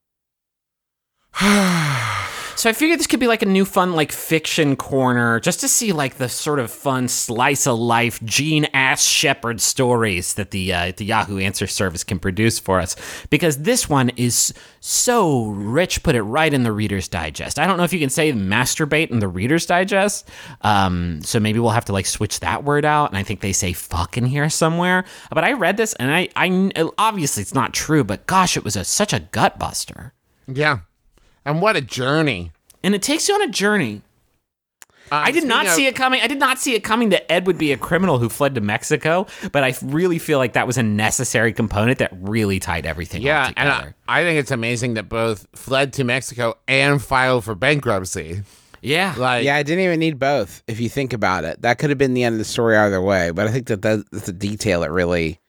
So I figured this could be like a new fun like fiction corner just to see like the sort of fun slice of life Gene Ass Shepherd stories that the Yahoo Answer Service can produce for us, because this one is so rich. Put it right in the Reader's Digest. I don't know if you can say masturbate in the Reader's Digest, so maybe we'll have to like switch that word out, and I think they say fuck in here somewhere. But I read this and I obviously it's not true, but gosh, it was such a gut buster. Yeah. And what a journey. And it takes you on a journey. I did not see it coming. I did not see it coming that Ed would be a criminal who fled to Mexico, but I really feel like that was a necessary component that really tied everything all together. And I think it's amazing that both fled to Mexico and filed for bankruptcy. Yeah. I didn't even need both, if you think about it. That could have been the end of the story either way, but I think that's a detail that really...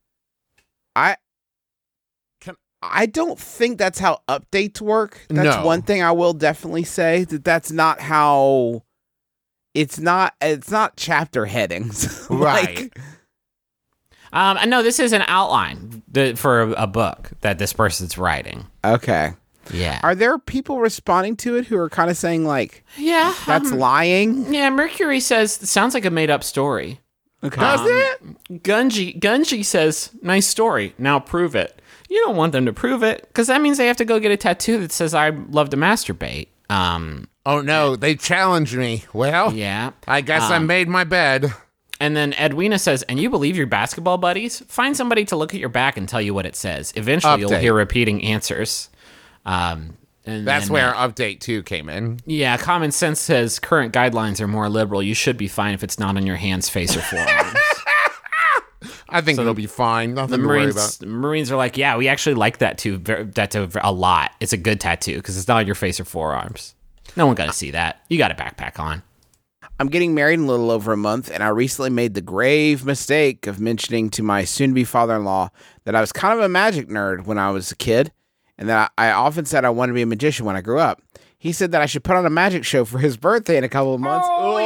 I don't think that's how updates work. That's one thing I will definitely say, that's not how... It's not chapter headings. Right. I know this is an outline for a book that this person's writing. Okay. Yeah. Are there people responding to it who are kind of saying, like, yeah, that's lying? Yeah, Mercury says, it sounds like a made-up story. Okay. Does it? Gunji says, nice story. Now prove it. You don't want them to prove it, because that means they have to go get a tattoo that says, I love to masturbate. Oh, no, they challenged me. Well, yeah. I guess I made my bed. And then Edwina says, and you believe your basketball buddies? Find somebody to look at your back and tell you what it says. Eventually, you'll hear repeating answers. And that's where Update 2 came in. Yeah, Common Sense says current guidelines are more liberal. You should be fine if it's not on your hands, face, or forearms. I think it'll be fine. Nothing to worry about. The Marines are like, yeah, we actually like that tattoo a lot. It's a good tattoo because it's not on your face or forearms. No one got to see that. You got a backpack on. I'm getting married in a little over a month, and I recently made the grave mistake of mentioning to my soon-to-be father-in-law that I was kind of a magic nerd when I was a kid, and that I often said I wanted to be a magician when I grew up. He said that I should put on a magic show for his birthday in a couple of months. Oh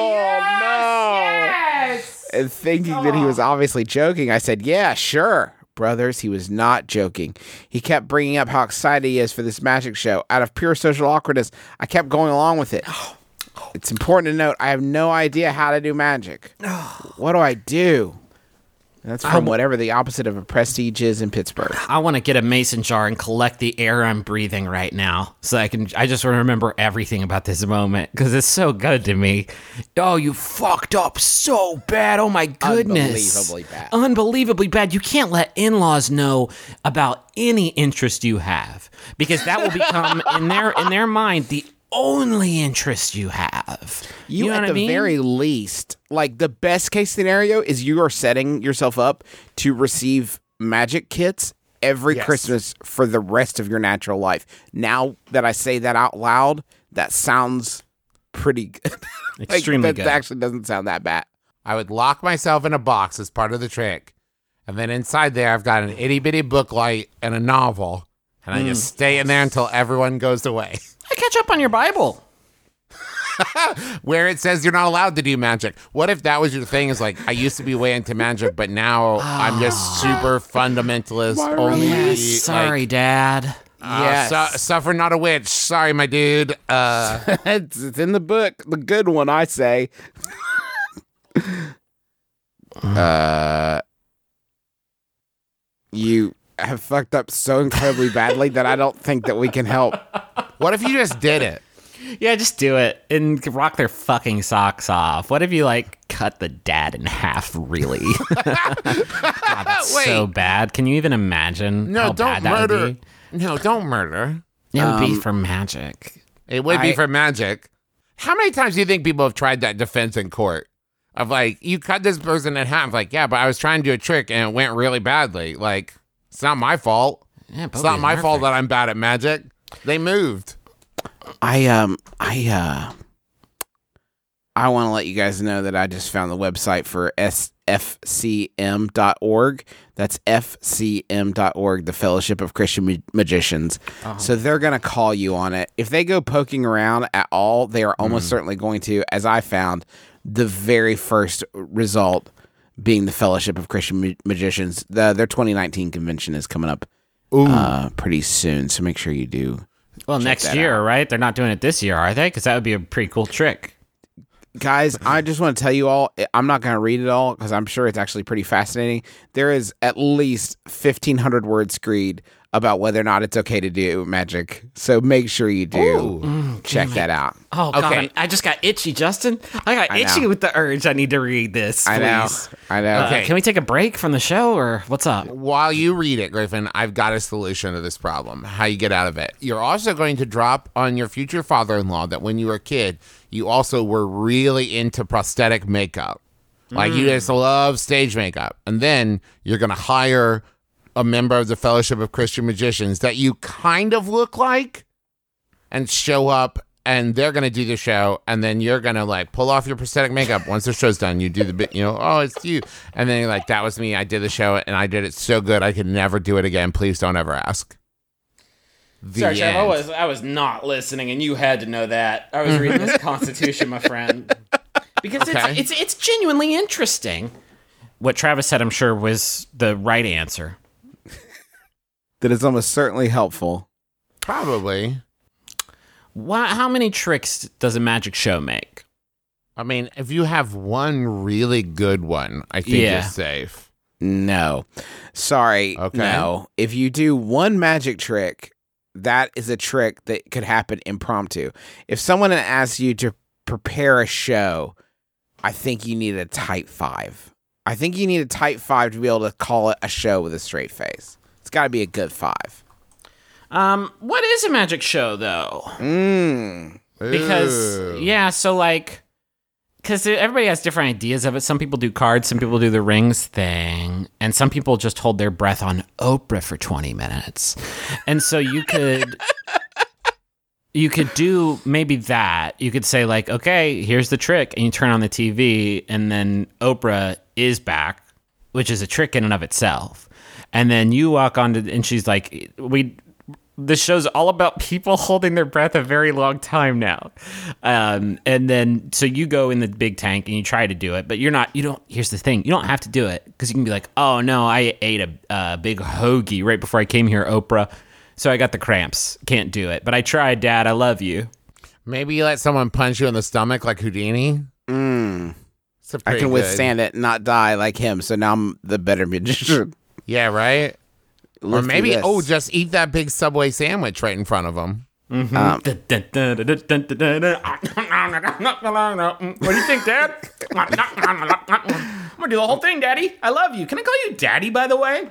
yes! And thinking that he was obviously joking, I said, yeah, sure. Brothers, he was not joking. He kept bringing up how excited he is for this magic show. Out of pure social awkwardness, I kept going along with it. It's important to note, I have no idea how to do magic. What do I do? That's from whatever the opposite of a prestige is in Pittsburgh. I want to get a mason jar and collect the air I'm breathing right now so I just want to remember everything about this moment because it's so good to me. Oh, you fucked up so bad. Oh my goodness. Unbelievably bad. Unbelievably bad. You can't let in-laws know about any interest you have because that will become in their mind the only interest you have. You know at what the I mean? very least, like the best case scenario is you are setting yourself up to receive magic kits every Christmas for the rest of your natural life. Now that I say that out loud, that sounds pretty good. Extremely good. That actually doesn't sound that bad. I would lock myself in a box as part of the trick. And then inside there, I've got an itty-bitty book light and a novel. And I just stay in there until everyone goes away. I catch up on your Bible. Where it says you're not allowed to do magic. What if that was your thing? Is like, I used to be way into magic, but now I'm just super fundamentalist. Only, Yes, sorry, Dad. Suffer not a witch. Sorry, my dude. It's in the book. The good one, I say. You have fucked up so incredibly badly that I don't think that we can help. What if you just did it? Yeah, just do it and rock their fucking socks off. What if you cut the dad in half? Really? God, that's so bad. Can you even imagine? No, how don't bad that murder. would be? No, don't murder. It would be for magic. It would be for magic. How many times do you think people have tried that defense in court? Of you cut this person in half. Yeah, but I was trying to do a trick and it went really badly. It's not my fault. Yeah, it's not my fault that I'm bad at magic. They moved. I want to let you guys know that I just found the website for FCM.org. That's FCM.org, the Fellowship of Christian Magicians. So they're going to call you on it. If they go poking around at all, they are almost certainly going to, as I found, the very first result being the Fellowship of Christian Magicians. Their 2019 convention is coming up pretty soon, so make sure you do. Well, next year, right? They're not doing it this year, are they? Because that would be a pretty cool trick. Guys, I just want to tell you all, I'm not going to read it all because I'm sure it's actually pretty fascinating. There is at least 1,500 word screed about whether or not it's okay to do magic. So make sure you do check that out. Oh, God, Okay. I just got itchy, Justin. I got itchy know. with the urge. I need to read this, please. I know. Okay. Can we take a break from the show, or what's up? While you read it, Griffin, I've got a solution to this problem. How you get out of it. You're also going to drop on your future father-in-law that when you were a kid, you also were really into prosthetic makeup. Like you just love stage makeup. And then you're going to hire a member of the Fellowship of Christian Magicians that you kind of look like and show up, and they're going to do the show, and then you're going to like pull off your prosthetic makeup. Once the show's done, you do the bit, oh, it's you. And then you're like, that was me. I did the show, and I did it so good, I could never do it again. Please don't ever ask. Sorry, Trev, end. I was not listening, and you had to know that. I was reading this Constitution, my friend. Because Okay. it's genuinely interesting. What Travis said, I'm sure, was the right answer. That is almost certainly helpful. Probably. How many tricks does a magic show make? I mean, if you have one really good one, I think Yeah. you're safe. No. Sorry. Okay. No. If you do one magic trick, that is a trick that could happen impromptu. If someone asks you to prepare a show, I think you need a type 5. I think you need a type 5 to be able to call it a show with a straight face. It's got to be a good 5. What is a magic show, though? Because, Ooh. so like, because everybody has different ideas of it. Some people do cards, some people do the rings thing, and some people just hold their breath on Oprah for 20 minutes. And so you could do maybe that. You could say like, okay, here's the trick, and you turn on the TV, and then Oprah is back, which is a trick in and of itself. And then you walk on to, and she's like, this show's all about people holding their breath a very long time now. And then, so you go in the big tank and you try to do it, but here's the thing, you don't have to do it, because you can be like, oh no, I ate a big hoagie right before I came here, Oprah, so I got the cramps, can't do it. But I tried, Dad, I love you. Maybe you let someone punch you in the stomach like Houdini. It's I can withstand it and not die like him, so now I'm the better magician. Yeah, right? Live Or through maybe, this. just eat that big Subway sandwich right in front of them. What do you think, Dad? I'm gonna do the whole thing, Daddy. I love you. Can I call you Daddy, by the way?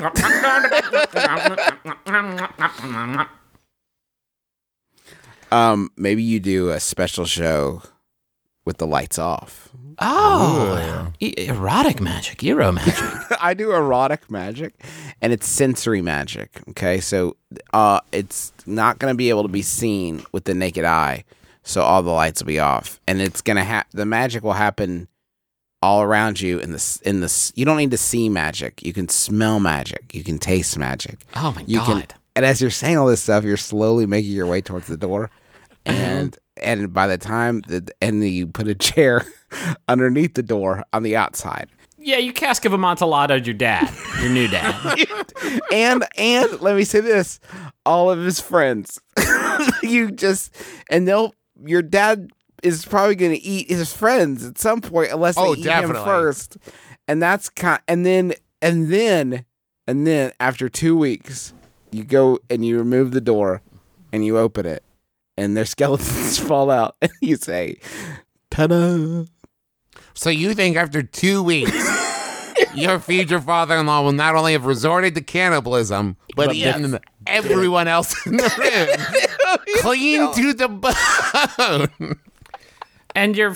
Maybe you do a special show with the lights off. Oh, erotic magic, Euro magic. I do erotic magic, and it's sensory magic. Okay, so it's not going to be able to be seen with the naked eye, so all the lights will be off, and it's gonna the magic will happen all around you. You don't need to see magic. You can smell magic. You can taste magic. Oh my You God. And as you're saying all this stuff, you're slowly making your way towards the door, and by the time you put a chair underneath the door on the outside. Yeah, you cask of Amontillado your dad, your new dad. and let me say this, all of his friends. Your dad is probably going to eat his friends at some point unless they eat him first. And that's and then after 2 weeks, you go and you remove the door and you open it and their skeletons fall out and you say, ta-da. So you think after 2 weeks, your future father-in-law will not only have resorted to cannibalism, but eaten everyone else in the room, clean to the bone. And your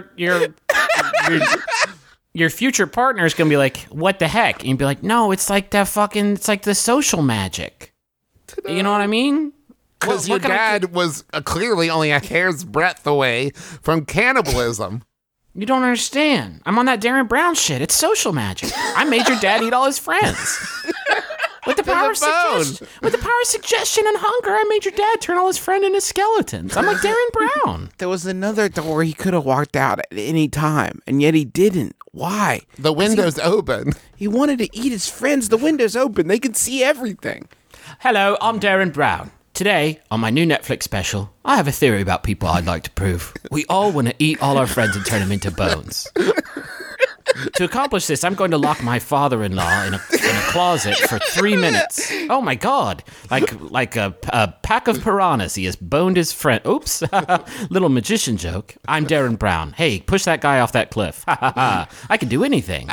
future partner is gonna be like, "What the heck?" And you'd be like, "No, it's like it's like the social magic." You know what I mean? Because your dad was clearly only a hair's breadth away from cannibalism. You don't understand. I'm on that Darren Brown shit. It's social magic. I made your dad eat all his friends. With the power of suggestion and hunger, I made your dad turn all his friend into skeletons. I'm like Darren Brown. There was another door he could have walked out at any time, and yet he didn't. Why? The window's open. He wanted to eat his friends. The window's open. They can see everything. Hello, I'm Darren Brown. Today, on my new Netflix special, I have a theory about people I'd like to prove. We all want to eat all our friends and turn them into bones. To accomplish this, I'm going to lock my father-in-law in a closet for 3 minutes. Oh my God! Like a pack of piranhas, he has boned his friend. Oops! Little magician joke. I'm Darren Brown. Hey, push that guy off that cliff. I can do anything.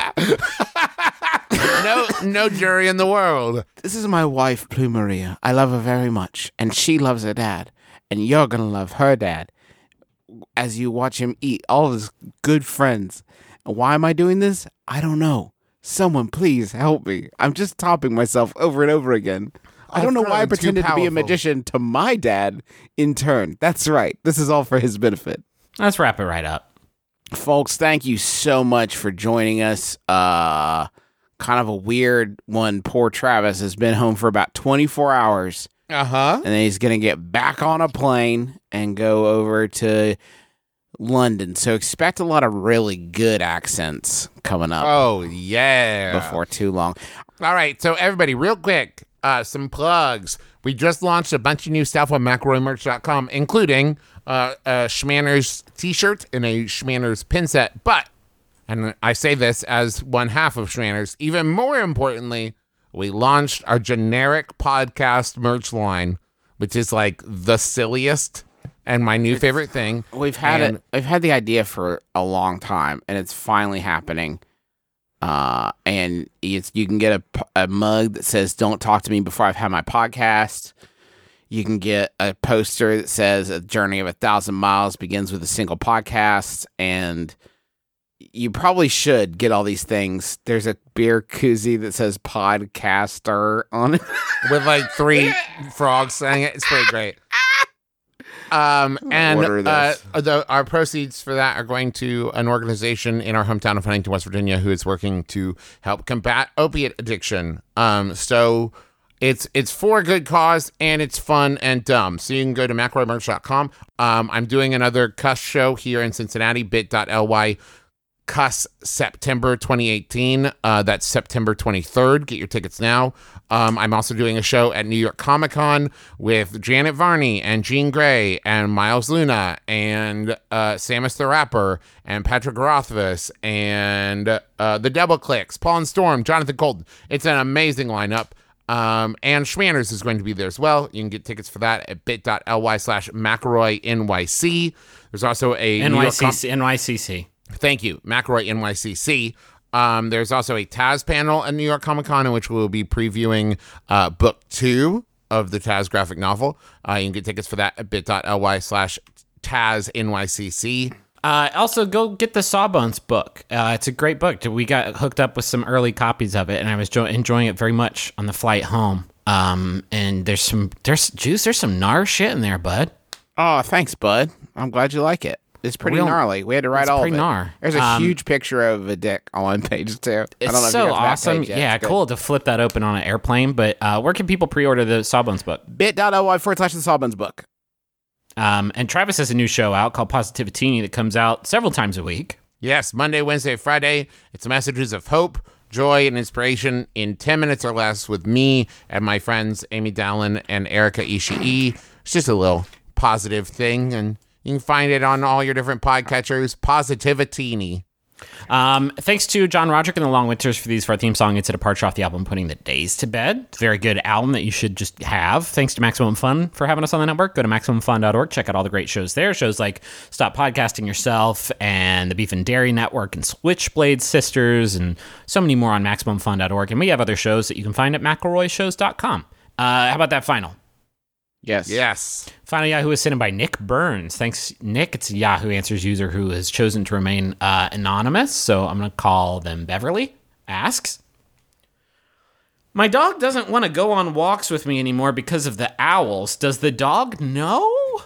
No jury in the world. This is my wife, Plumeria. I love her very much, and she loves her dad. And you're gonna love her dad as you watch him eat all of his good friends. And why am I doing this? I don't know. Someone please help me. I'm just topping myself over and over again. I don't know why I pretended to be a magician to my dad in turn. That's right. This is all for his benefit. Let's wrap it right up. Folks, thank you so much for joining us. Kind of a weird one. Poor Travis has been home for about 24 hours. And then he's going to get back on a plane and go over to London. So expect a lot of really good accents coming up. Oh, yeah. Before too long. All right. So, everybody, real quick, some plugs. We just launched a bunch of new stuff on McElroymerch.com, including a Schmanners t-shirt and a Schmanners pin set. But, and I say this as one half of Schmanners, even more importantly, we launched our generic podcast merch line, which is like the silliest and my new favorite thing. We've had the idea for a long time, and it's finally happening. And you can get a mug that says "Don't talk to me before I've had my podcast." You can get a poster that says "A journey of 1,000 miles begins with a single podcast," and you probably should get all these things. There's a beer koozie that says "Podcaster" on it with like 3 frogs saying it. It's pretty great. And our proceeds for that are going to an organization in our hometown of Huntington, West Virginia, who is working to help combat opiate addiction. So it's for a good cause, and it's fun and dumb. So you can go to McElroymerch.com. I'm doing another Cuss show here in Cincinnati, bit.ly Cuss September 2018. That's September 23rd. Get your tickets now. I'm also doing a show at New York Comic Con with Janet Varney and Jean Grey and Miles Luna and Samus the Rapper and Patrick Rothfuss and the Double Clicks, Paul and Storm, Jonathan Colton. It's an amazing lineup. And Schmanners is going to be there as well. You can get tickets for that at bit.ly/McElroy NYC. There's also a NYCC. Thank you, McElroy NYCC. There's also a Taz panel at New York Comic Con in which we'll be previewing book 2 of the Taz graphic novel. You can get tickets for that at bit.ly/TazNYCC. Also, go get the Sawbones book. It's a great book. We got hooked up with some early copies of it, and I was enjoying it very much on the flight home. And there's some gnar shit in there, bud. Oh, thanks, bud. I'm glad you like it. It's pretty gnarly. We had to write all of it. Gnar. There's a huge picture of a dick on one page, too. It's so awesome. Yeah, cool to flip that open on an airplane. But where can people pre-order the Sawbones book? bit.ly/the Sawbones book. And Travis has a new show out called Positivitini that comes out several times a week. Yes, Monday, Wednesday, Friday. It's messages of hope, joy, and inspiration in 10 minutes or less with me and my friends Amy Dallin and Erica Ishii. It's just a little positive thing, and you can find it on all your different podcatchers. Positivitini. Thanks to John Roderick and the Long Winters for our theme song. It's a departure off the album Putting the Days to Bed. It's a very good album that you should just have. Thanks to Maximum Fun for having us on the network. Go to MaximumFun.org. Check out all the great shows there. Shows like Stop Podcasting Yourself and the Beef and Dairy Network and Switchblade Sisters and so many more on MaximumFun.org. And we have other shows that you can find at McElroyShows.com. How about that final? Yes. Final Yahoo is sent in by Nick Burns. Thanks, Nick. It's a Yahoo Answers user who has chosen to remain anonymous, so I'm going to call them Beverly. Asks, my dog doesn't want to go on walks with me anymore because of the owls. Does the dog know?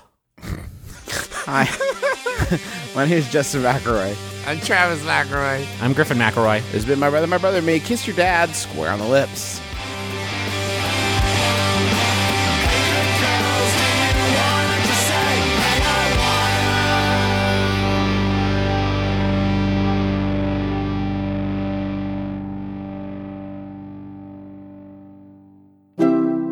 Hi. My name is Justin McElroy. I'm Travis McElroy. I'm Griffin McElroy. This has been My Brother, Me. Kiss your dad square on the lips.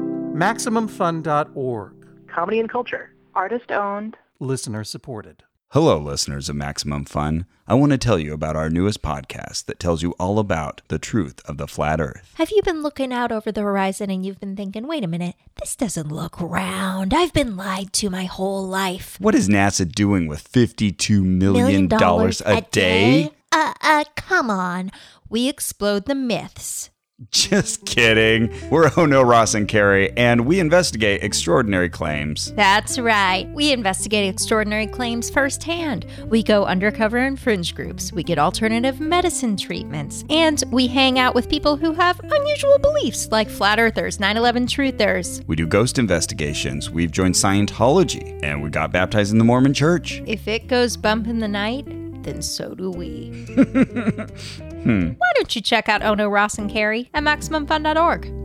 MaximumFun.org. Comedy and culture. Artist owned. Listener supported. Hello, listeners of Maximum Fun. I want to tell you about our newest podcast that tells you all about the truth of the flat Earth. Have you been looking out over the horizon and you've been thinking, wait a minute, this doesn't look round. I've been lied to my whole life. What is NASA doing with $52 million a day? Come on. We explode the myths. Just kidding. We're Ono, Ross, and Carrie, and we investigate extraordinary claims. That's right. We investigate extraordinary claims firsthand. We go undercover in fringe groups. We get alternative medicine treatments. And we hang out with people who have unusual beliefs, like flat earthers, 9/11 truthers. We do ghost investigations. We've joined Scientology, and we got baptized in the Mormon Church. If it goes bump in the night, then so do we. Why don't you check out Ono, Ross, and Carrie at MaximumFun.org?